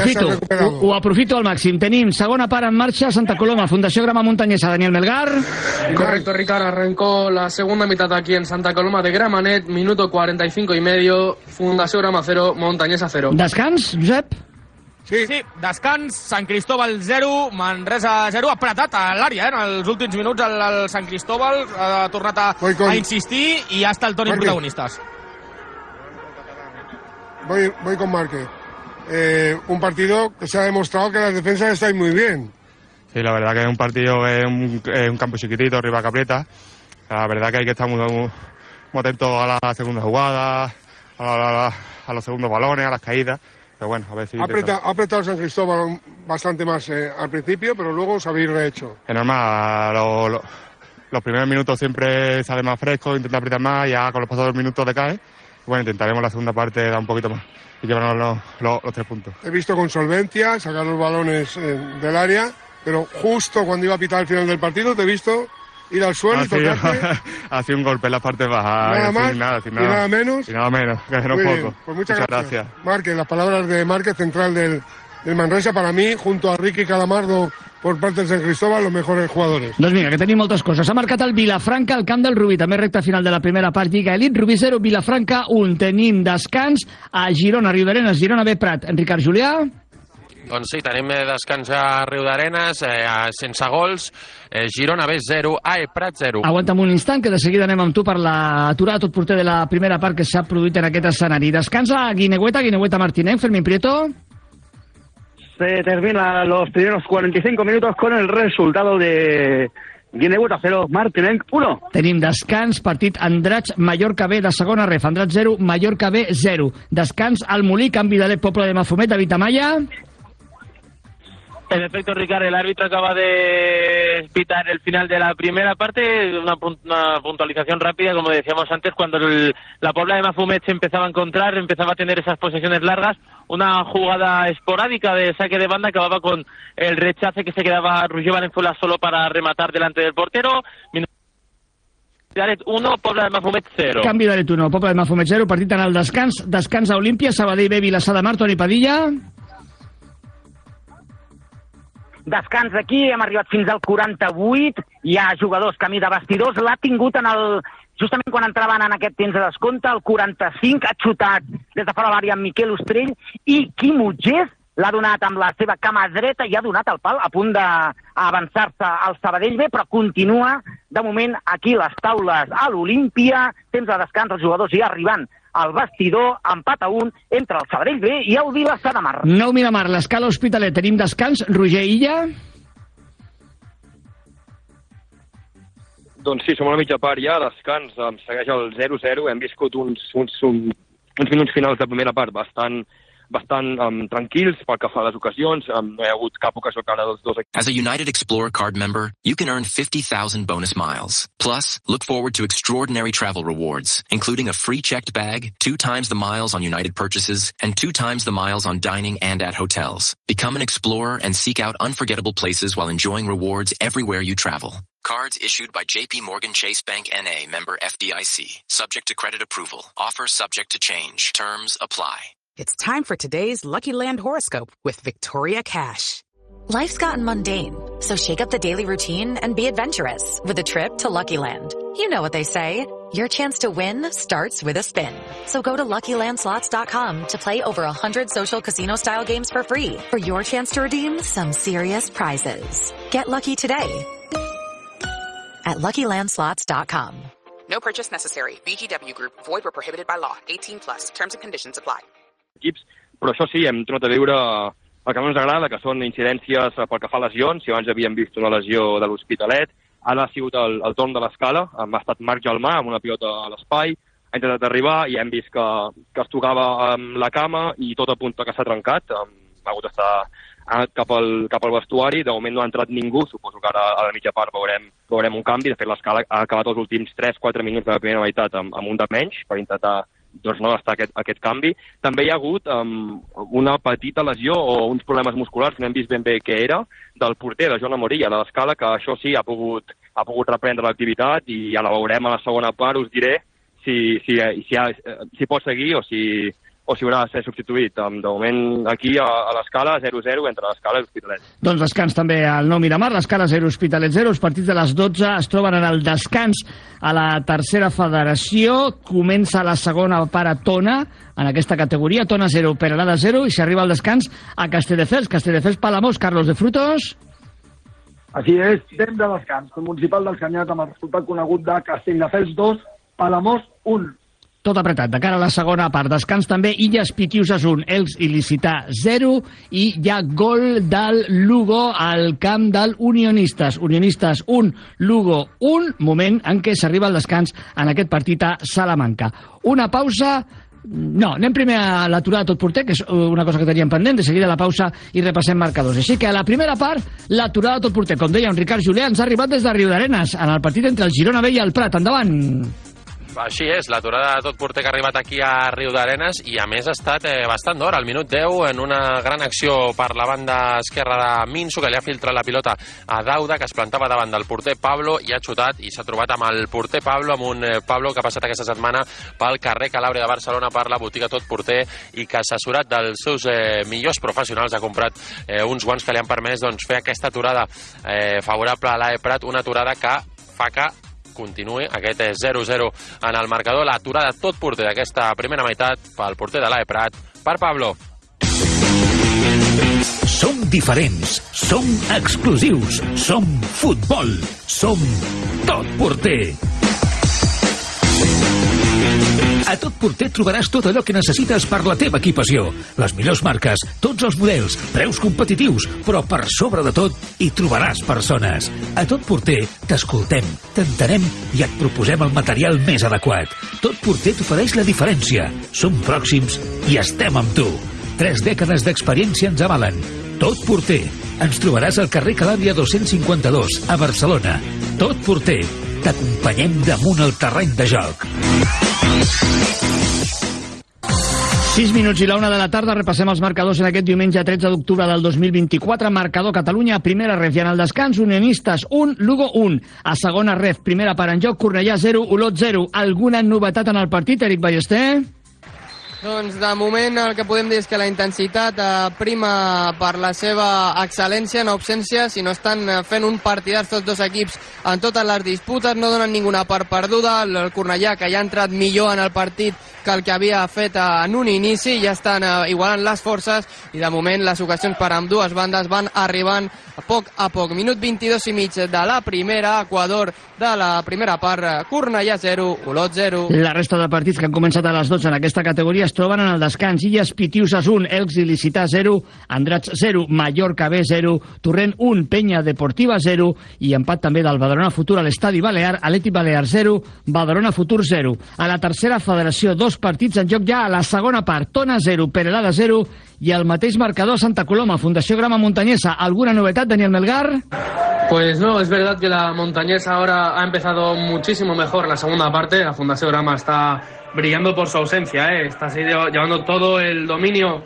Speaker 5: ho aprofito al màxim. Tenim segona part en marxa, Santa Coloma, Fundació Grama Montañesa, Daniel Melgar.
Speaker 9: Correcto, Ricardo, arrancó la segunda mitad aquí en Santa Coloma de Gramanet, minuto 45 y medio, Fundació Grama 0, Montañesa 0.
Speaker 5: Descans, Josep?
Speaker 6: Sí, descans, Sant Cristóbal 0, Manresa 0, apretat a l'àrea, en els últims minuts el Sant Cristóbal ha tornat a insistir i ja està el Toni protagonistas.
Speaker 18: Voy con Marque. Un partido que se ha demostrado que las defensas están muy bien.
Speaker 19: Sí, la verdad que es un partido, un campo chiquitito, arriba Capreta,
Speaker 15: La verdad que hay que estar muy atentos a la segunda jugada, a los segundos balones, a las caídas. Pero bueno, a ver si...
Speaker 18: Ha apretado San Cristóbal bastante más al principio, pero luego os habéis rehecho.
Speaker 15: Es normal, los primeros minutos siempre sale más fresco, intenta apretar más, ya con los pasados minutos decae. Bueno, intentaremos la segunda parte dar un poquito más y llevarnos los 3 puntos.
Speaker 18: He visto con solvencia sacar los balones del área, pero justo cuando iba a pitar al final del partido te he visto ir al suelo y tocarte.
Speaker 15: Ha sido un golpe en la parte baja.
Speaker 18: Nada más y nada menos.
Speaker 15: Y nada menos, que era un poco.
Speaker 18: Pues muchas gracias. Márquez, las palabras de Márquez, central del Manresa, para mí, junto a Ricky Calamardo, por parte de Sant Cristóbal, los mejores jugadores.
Speaker 5: Doncs vinga, que tenim moltes coses. Ha marcat el Vilafranca al camp del Rubí, també recta final de la primera part, Lliga Elit, Rubí 0, Vilafranca 1. Tenim descans a Girona, Riudarenes, Girona B, Prat. Ricard Julià.
Speaker 7: Doncs sí, tenim descans a Riudarenes, sense gols, Girona B 0, AE Prat 0.
Speaker 5: Aguanta'm un instant, que de seguida anem amb tu per l'aturada tot porter de la primera part que s'ha produït en aquest escenari. Descans a Guinegüeta Martínez, Fermín Prieto.
Speaker 13: Se termina los primeros 45 minutos con el resultado de Guinegüeta 0, Martinenc 1.
Speaker 5: Tenim descans, partit Andratx, Mallorca B de segona ref, Andratx 0, Mallorca B 0. Descans al Molí, canvi de Poble de Mafumet, David Amaya.
Speaker 12: En efecto, Ricard, el árbitro acaba de pitar el final de la primera parte, una puntualización rápida, como decíamos antes, cuando la Pobla de Mafumet se empezaba a encontrar, empezaba a tener esas posesiones largas, una jugada esporádica de saque de banda acababa con el rechace que se quedaba Roger Valenzuela solo para rematar delante del portero. Dalet 1, Pobla de Mafumet 0.
Speaker 5: Canvi Dalet 1, Pobla de Mafumet 0, partit en el descans, descans a Olímpia, Sabadell B, Vilassar de Mar, Toni Padilla.
Speaker 14: Descans aquí, hem arribat fins al 48, hi ha jugadors camí de vestidors, l'ha tingut justament quan entraven en aquest temps de descompte, el 45, ha xutat des de fora l'àrea amb Miquel Ostrell, i Quim Utgés l'ha donat amb la seva cama dreta i ha donat el pal a punt d'avançar-se al Sabadell B, però continua, de moment, aquí les taules a l'Olímpia, temps de descans, els jugadors ja arribant al vestidor, empat a 1 entre el Sabadell B i el Vilassar de Mar.
Speaker 5: Nou Miramar, l'Escala Hospitalet, tenim descans, Roger Illa.
Speaker 15: Doncs sí, som a la mitja part ja, descans, segueix el 0-0, hem viscut uns minuts finals de primera part bastant tranquils pel que fa a les ocasions, no hi ha hagut cap ocasió clara dels dos equips.
Speaker 25: As a United Explorer card member, you can earn 50,000 bonus miles. Plus, look forward to extraordinary travel rewards, including a free checked bag, 2 times the miles on United purchases, and 2 times the miles on dining and at hotels. Become an explorer and seek out unforgettable places while enjoying rewards everywhere you travel. Cards issued by JP Morgan Chase Bank N.A., member FDIC. Subject to credit approval. Offer subject to change. Terms apply.
Speaker 2: It's time for today's Lucky Land horoscope with Victoria Cash.
Speaker 3: Life's gotten mundane, so shake up the daily routine and be adventurous with a trip to Lucky Land. You know what they say, your chance to win starts with a spin. So go to LuckyLandSlots.com to play over 100 social casino-style games for free for your chance to redeem some serious prizes. Get lucky today at LuckyLandSlots.com.
Speaker 2: No purchase necessary. VGW Group. Void where prohibited by law. 18+. Terms and conditions apply.
Speaker 15: Equips, però això sí, hem tornat a veure el que no ens agrada, que són incidències pel que fa a lesions. Si abans havíem vist una lesió de l'Hospitalet, ara ha sigut el torn de l'Escala, ha estat Marc Gelmà amb una pilota a l'espai, ha intentat arribar i hem vist que es tocava amb la cama i tot apunta que s'ha trencat, ha hagut d'estar cap al vestuari, de moment no ha entrat ningú, suposo que ara a la mitja part veurem un canvi. De fet, l'Escala ha acabat els últims 3-4 minuts de la primera meitat amb un de menys per intentar no gastar aquest canvi. També hi ha hagut una petita lesió o uns problemes musculars, no hem vist ben bé què era, del porter de Joan Amorilla, de l'Escala, que això sí, ha pogut reprendre l'activitat i ja la veurem a la segona part, us diré si pot seguir o si haurà de ser substituït. De moment, aquí a l'Escala, 0-0 entre l'Escala i l'Hospitalet.
Speaker 5: Doncs descans també al Nou Miramar, l'Escala 0, Hospitalet 0. Els partits de les 12 es troben en el descans a la tercera federació. Comença la segona part a Tona, en aquesta categoria. Tona 0, Peralada 0, i s'arriba al descans a Castelldefels. Castelldefels, Palamós, Carlos de Frutos.
Speaker 11: Així és, temps de descans. El municipal del Canyat amb el resultat conegut de Castelldefels 2, Palamós 1.
Speaker 5: tot apretat. De cara a la segona part, descans també, Illes Pitiusas 1, Elx il·licità 0, i hi ha gol del Lugo al camp del Unionistes. Unionistes 1, Lugo 1, moment en què s'arriba al descans en aquest partit a Salamanca. Una pausa. No, anem primer a l'aturada de tot porter, que és una cosa que teníem pendent, de seguida la pausa i repassem marcadors. Així que a la primera part, l'aturada de tot porter. Com deia en Ricard Julià, ens ha arribat des de Riudarenes, en el partit entre el Girona B i el Prat. Endavant!
Speaker 7: Així és, l'aturada de tot porter que ha arribat aquí a Riudarenes i a més ha estat bastant d'hora, al minut 10, en una gran acció per la banda esquerra de Minso, que li ha filtrat la pilota a Dauda, que es plantava davant del porter Pablo i ha xutat i s'ha trobat amb el porter Pablo, amb un Pablo que ha passat aquesta setmana pel carrer Calàbria de Barcelona per la botiga Tot Porter i que assessorat dels seus millors professionals ha comprat uns guants que li han permès fer aquesta aturada favorable a l'AE Prat, una aturada que fa que continuï aquest 0-0 en el marcador. L'aturada tot porter d'aquesta primera meitat pel porter de l'AE Prat, per Pablo.
Speaker 10: Som diferents, som exclusius, som futbol, som Tot Porter. A Tot Porter trobaràs tot allò que necessites per la teva equipació. Les millors marques, tots els models, preus competitius, però per sobre de tot hi trobaràs persones. A Tot Porter t'escoltem, t'entenem i et proposem el material més adequat. Tot Porter t'ofereix la diferència. Som pròxims i estem amb tu. 3 dècades d'experiència ens avalen. Tot Porter. Ens trobaràs al carrer Calàbria 252, a Barcelona. Tot Porter. T'acompanyem damunt el terreny de joc.
Speaker 5: 6 minuts i la 1 de la tarda, repassem els marcadors en aquest diumenge 13 d'octubre del 2024. Marcador Catalunya, primera ref, i en el descans Unionistes 1, Lugo 1. A segona ref, primera part en joc, Cornellà 0, Olot 0. Alguna novetat en el partit, Eric Ballester?
Speaker 9: Doncs de moment el que podem dir és que la intensitat prima per la seva excel·lència, no absència, si no estan fent un partidàs tots dos equips en totes les disputes, no donen ninguna part perduda. El Cornellà, que ja ha entrat millor en el partit que el que havia fet en un inici, ja estan igualant les forces i de moment les ocasions per ambdues bandes van arribant a poc. Minut 22 i mig de la primera, Equador de la primera part, Cornellà 0, Olot 0.
Speaker 5: La resta de partits que han començat a les 12 en aquesta categoria es troben en el descans. Illes Pitiusas 1, Elx il·licità 0, Andratx 0, Mallorca B 0, Torrent 1, Penya Deportiva 0 i empat també del Badalona Futur a l'Estadi Balear, Atlètic Balear 0, Badalona Futur 0. A la tercera federació, 2 partits en joc ja a la segona part, Tona 0, Perelada 0 i el mateix marcador a Santa Coloma, Fundació Grama Montañesa. ¿Alguna novedad, Daniel Melgar?
Speaker 9: Pues no, es verdad que la Montañesa ahora ha empezado muchísimo mejor la segunda parte. La Fundación Grama está brillando por su ausencia, está llevando todo el dominio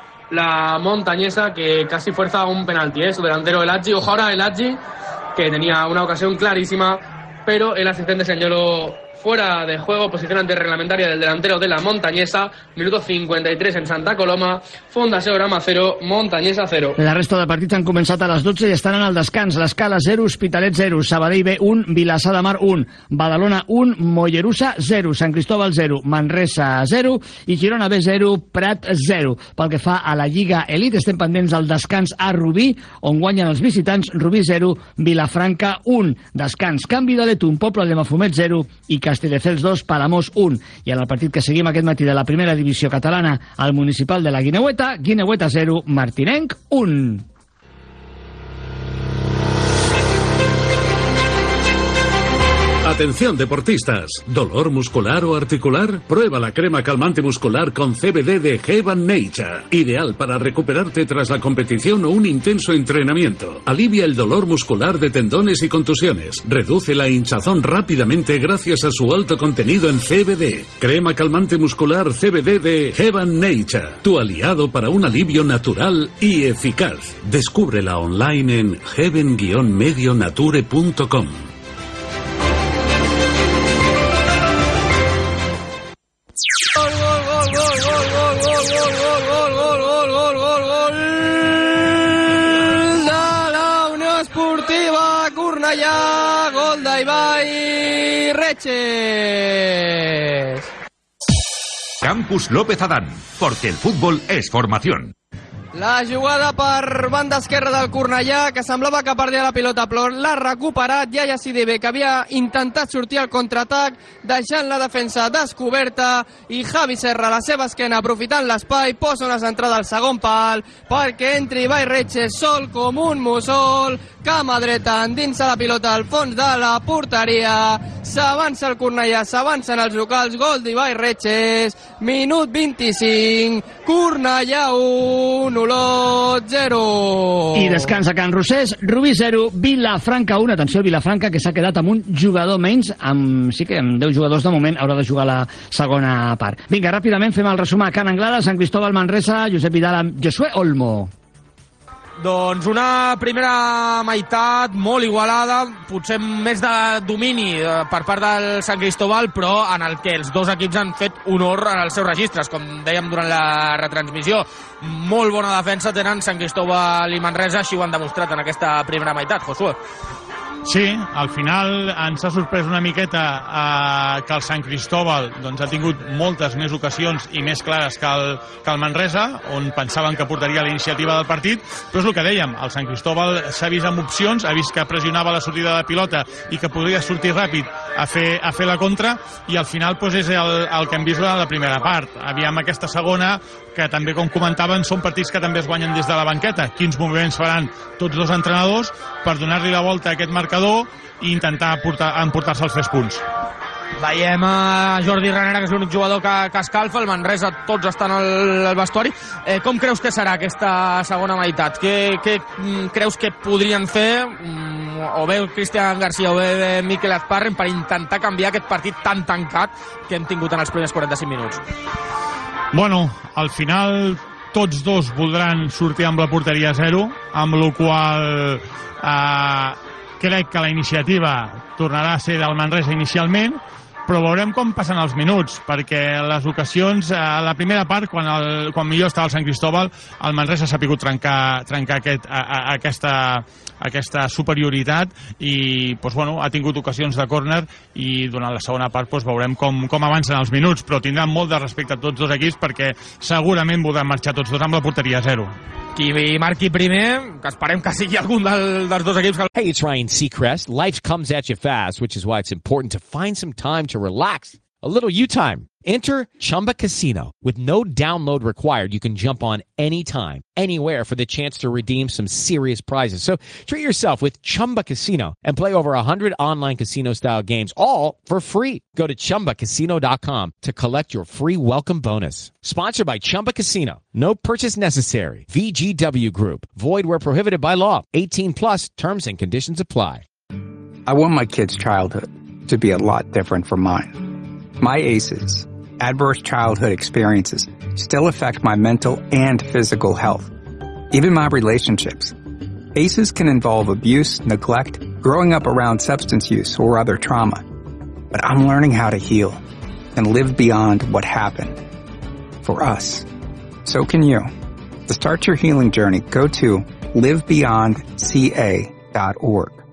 Speaker 9: la Montañesa, que casi fuerza un penalti, su delantero El Hadji. Ojo ahora El Hadji, que tenía una ocasión clarísima, pero el asistente señaló fuera de juego, posición antirreglamentaria del delantero de la Montañesa. Minuto 53 en Santa Coloma, Fundació Grama 0, Montañesa 0.
Speaker 5: La resta de partits han començat a les 12 i estan en el descans. L'Escala 0, Hospitalet 0, Sabadell B 1, Vilassar de Mar 1, Badalona 1, Mollerussa 0, Sant Cristóbal 0, Manresa 0 i Girona B 0, Prat 0. Pel que fa a la Lliga Elite, estem pendents del descans a Rubí, on guanyen els visitants, Rubí 0, Vilafranca 1. Descans, Canvi de Letun, Poble de Mafumet 0 i Castelldefels 2, Palamós 1. I en el partit que seguim aquest matí de la primera divisió catalana, al municipal de la Guineueta, Guineueta 0, Martinenc 1.
Speaker 16: Atención deportistas, ¿dolor muscular o articular? Prueba la crema calmante muscular con CBD de Heaven Nature, ideal para recuperarte tras la competición o un intenso entrenamiento. Alivia el dolor muscular de tendones y contusiones, reduce la hinchazón rápidamente gracias a su alto contenido en CBD. Crema calmante muscular CBD de Heaven Nature, tu aliado para un alivio natural y eficaz. Descúbrela online en heaven-medionature.com.
Speaker 9: Gol d'Ibai Reches.
Speaker 1: Campus López Adán, porque el fútbol es formación.
Speaker 9: La jugada per banda esquerra del Cornellà, que semblava que perdia la pilota, però l'ha recuperat Yaya Sidibe, que havia intentat sortir al contraatac, deixant la defensa descoberta, i Javi Serra a la seva esquena, aprofitant l'espai, posa una centrada al segon pal, perquè entri Ibai Retxes sol com un mussol, cama dreta, endinsa la pilota al fons de la porteria, s'avança el Cornellà, s'avancen els locals, gol d'Ibai Retxes, minut 25, Cornellà 1, Olot 0.
Speaker 5: I descansa Can Rosés, Rubí 0, Vilafranca 1. Atenció, Vilafranca, que s'ha quedat amb un jugador menys, sí que amb 10 jugadors de moment, haurà de jugar la segona part. Vinga, ràpidament fem el resum a Can Anglada, Sant Cristóbal, Manresa, Josep Vidal amb Josué Olmo.
Speaker 6: Doncs una primera meitat molt igualada, potser més de domini per part del Sant Cristóbal, però en el que els dos equips han fet honor als seus registres, com dèiem durant la retransmissió. Molt bona defensa tenen Sant Cristóbal i Manresa, així ho han demostrat en aquesta primera meitat, Josué.
Speaker 19: Sí, al final ens ha sorprès una miqueta que el Sant Cristóbal doncs, ha tingut moltes més ocasions i més clares que el Manresa, on pensaven que portaria la iniciativa del partit, però és el que dèiem, el Sant Cristóbal s'ha vist amb opcions, ha vist que pressionava la sortida de pilota i que podria sortir ràpid a fer la contra, i al final doncs, és el que hem vist durant la primera part. Aviam aquesta segona, que també, com comentaven, són partits que també es guanyen des de la banqueta. Quins moviments faran tots dos entrenadors per donar-li la volta a aquest marcador i intentar emportar-se els 3 punts.
Speaker 6: Veiem a Jordi Ranera, que és l'únic jugador que escalfa, el Manresa tots estan al vestuari. Com creus que serà aquesta segona meitat? Què creus que podrien fer, o bé Cristian García o bé Mikel Azparren, per intentar canviar aquest partit tan tancat que hem tingut en els primers 45 minuts?
Speaker 19: Bueno, al final tots dos voldran sortir amb la porteria a 0, amb la qual crec que la iniciativa tornarà a ser del Manresa inicialment, però veurem com passen els minuts, perquè les ocasions, a la primera part, quan millor estava el Sant Cristóbal, el Manresa s'ha pogut trencar aquesta superioritat i doncs, bueno, ha tingut ocasions de córner, i durant la segona part doncs, veurem com avancen els minuts, però tindran molt de respecte a tots dos equips, perquè segurament voldran marxar tots dos amb la porteria a 0.
Speaker 6: Qui marqui primer, que esperem que sigui algun dels dos equips.
Speaker 20: Hey, it's Ryan Seacrest. Life comes at you fast, which is why it's important to find some time to relax. A little you time. Enter Chumba Casino. With no download required, you can jump on anytime, anywhere for the chance to redeem some serious prizes. So treat yourself with Chumba Casino and play over 100 online casino-style games, all for free. Go to ChumbaCasino.com to collect your free welcome bonus. Sponsored by Chumba Casino. No purchase necessary. VGW Group. Void where prohibited by law. 18 plus. Terms and conditions apply.
Speaker 21: I want my kid's childhood to be a lot different from mine. My ACEs, adverse childhood experiences, still affect my mental and physical health, even my relationships. ACEs can involve abuse, neglect, growing up around substance use or other trauma. But I'm learning how to heal and live beyond what happened for us. So can you. To start your healing journey, go to livebeyondca.org.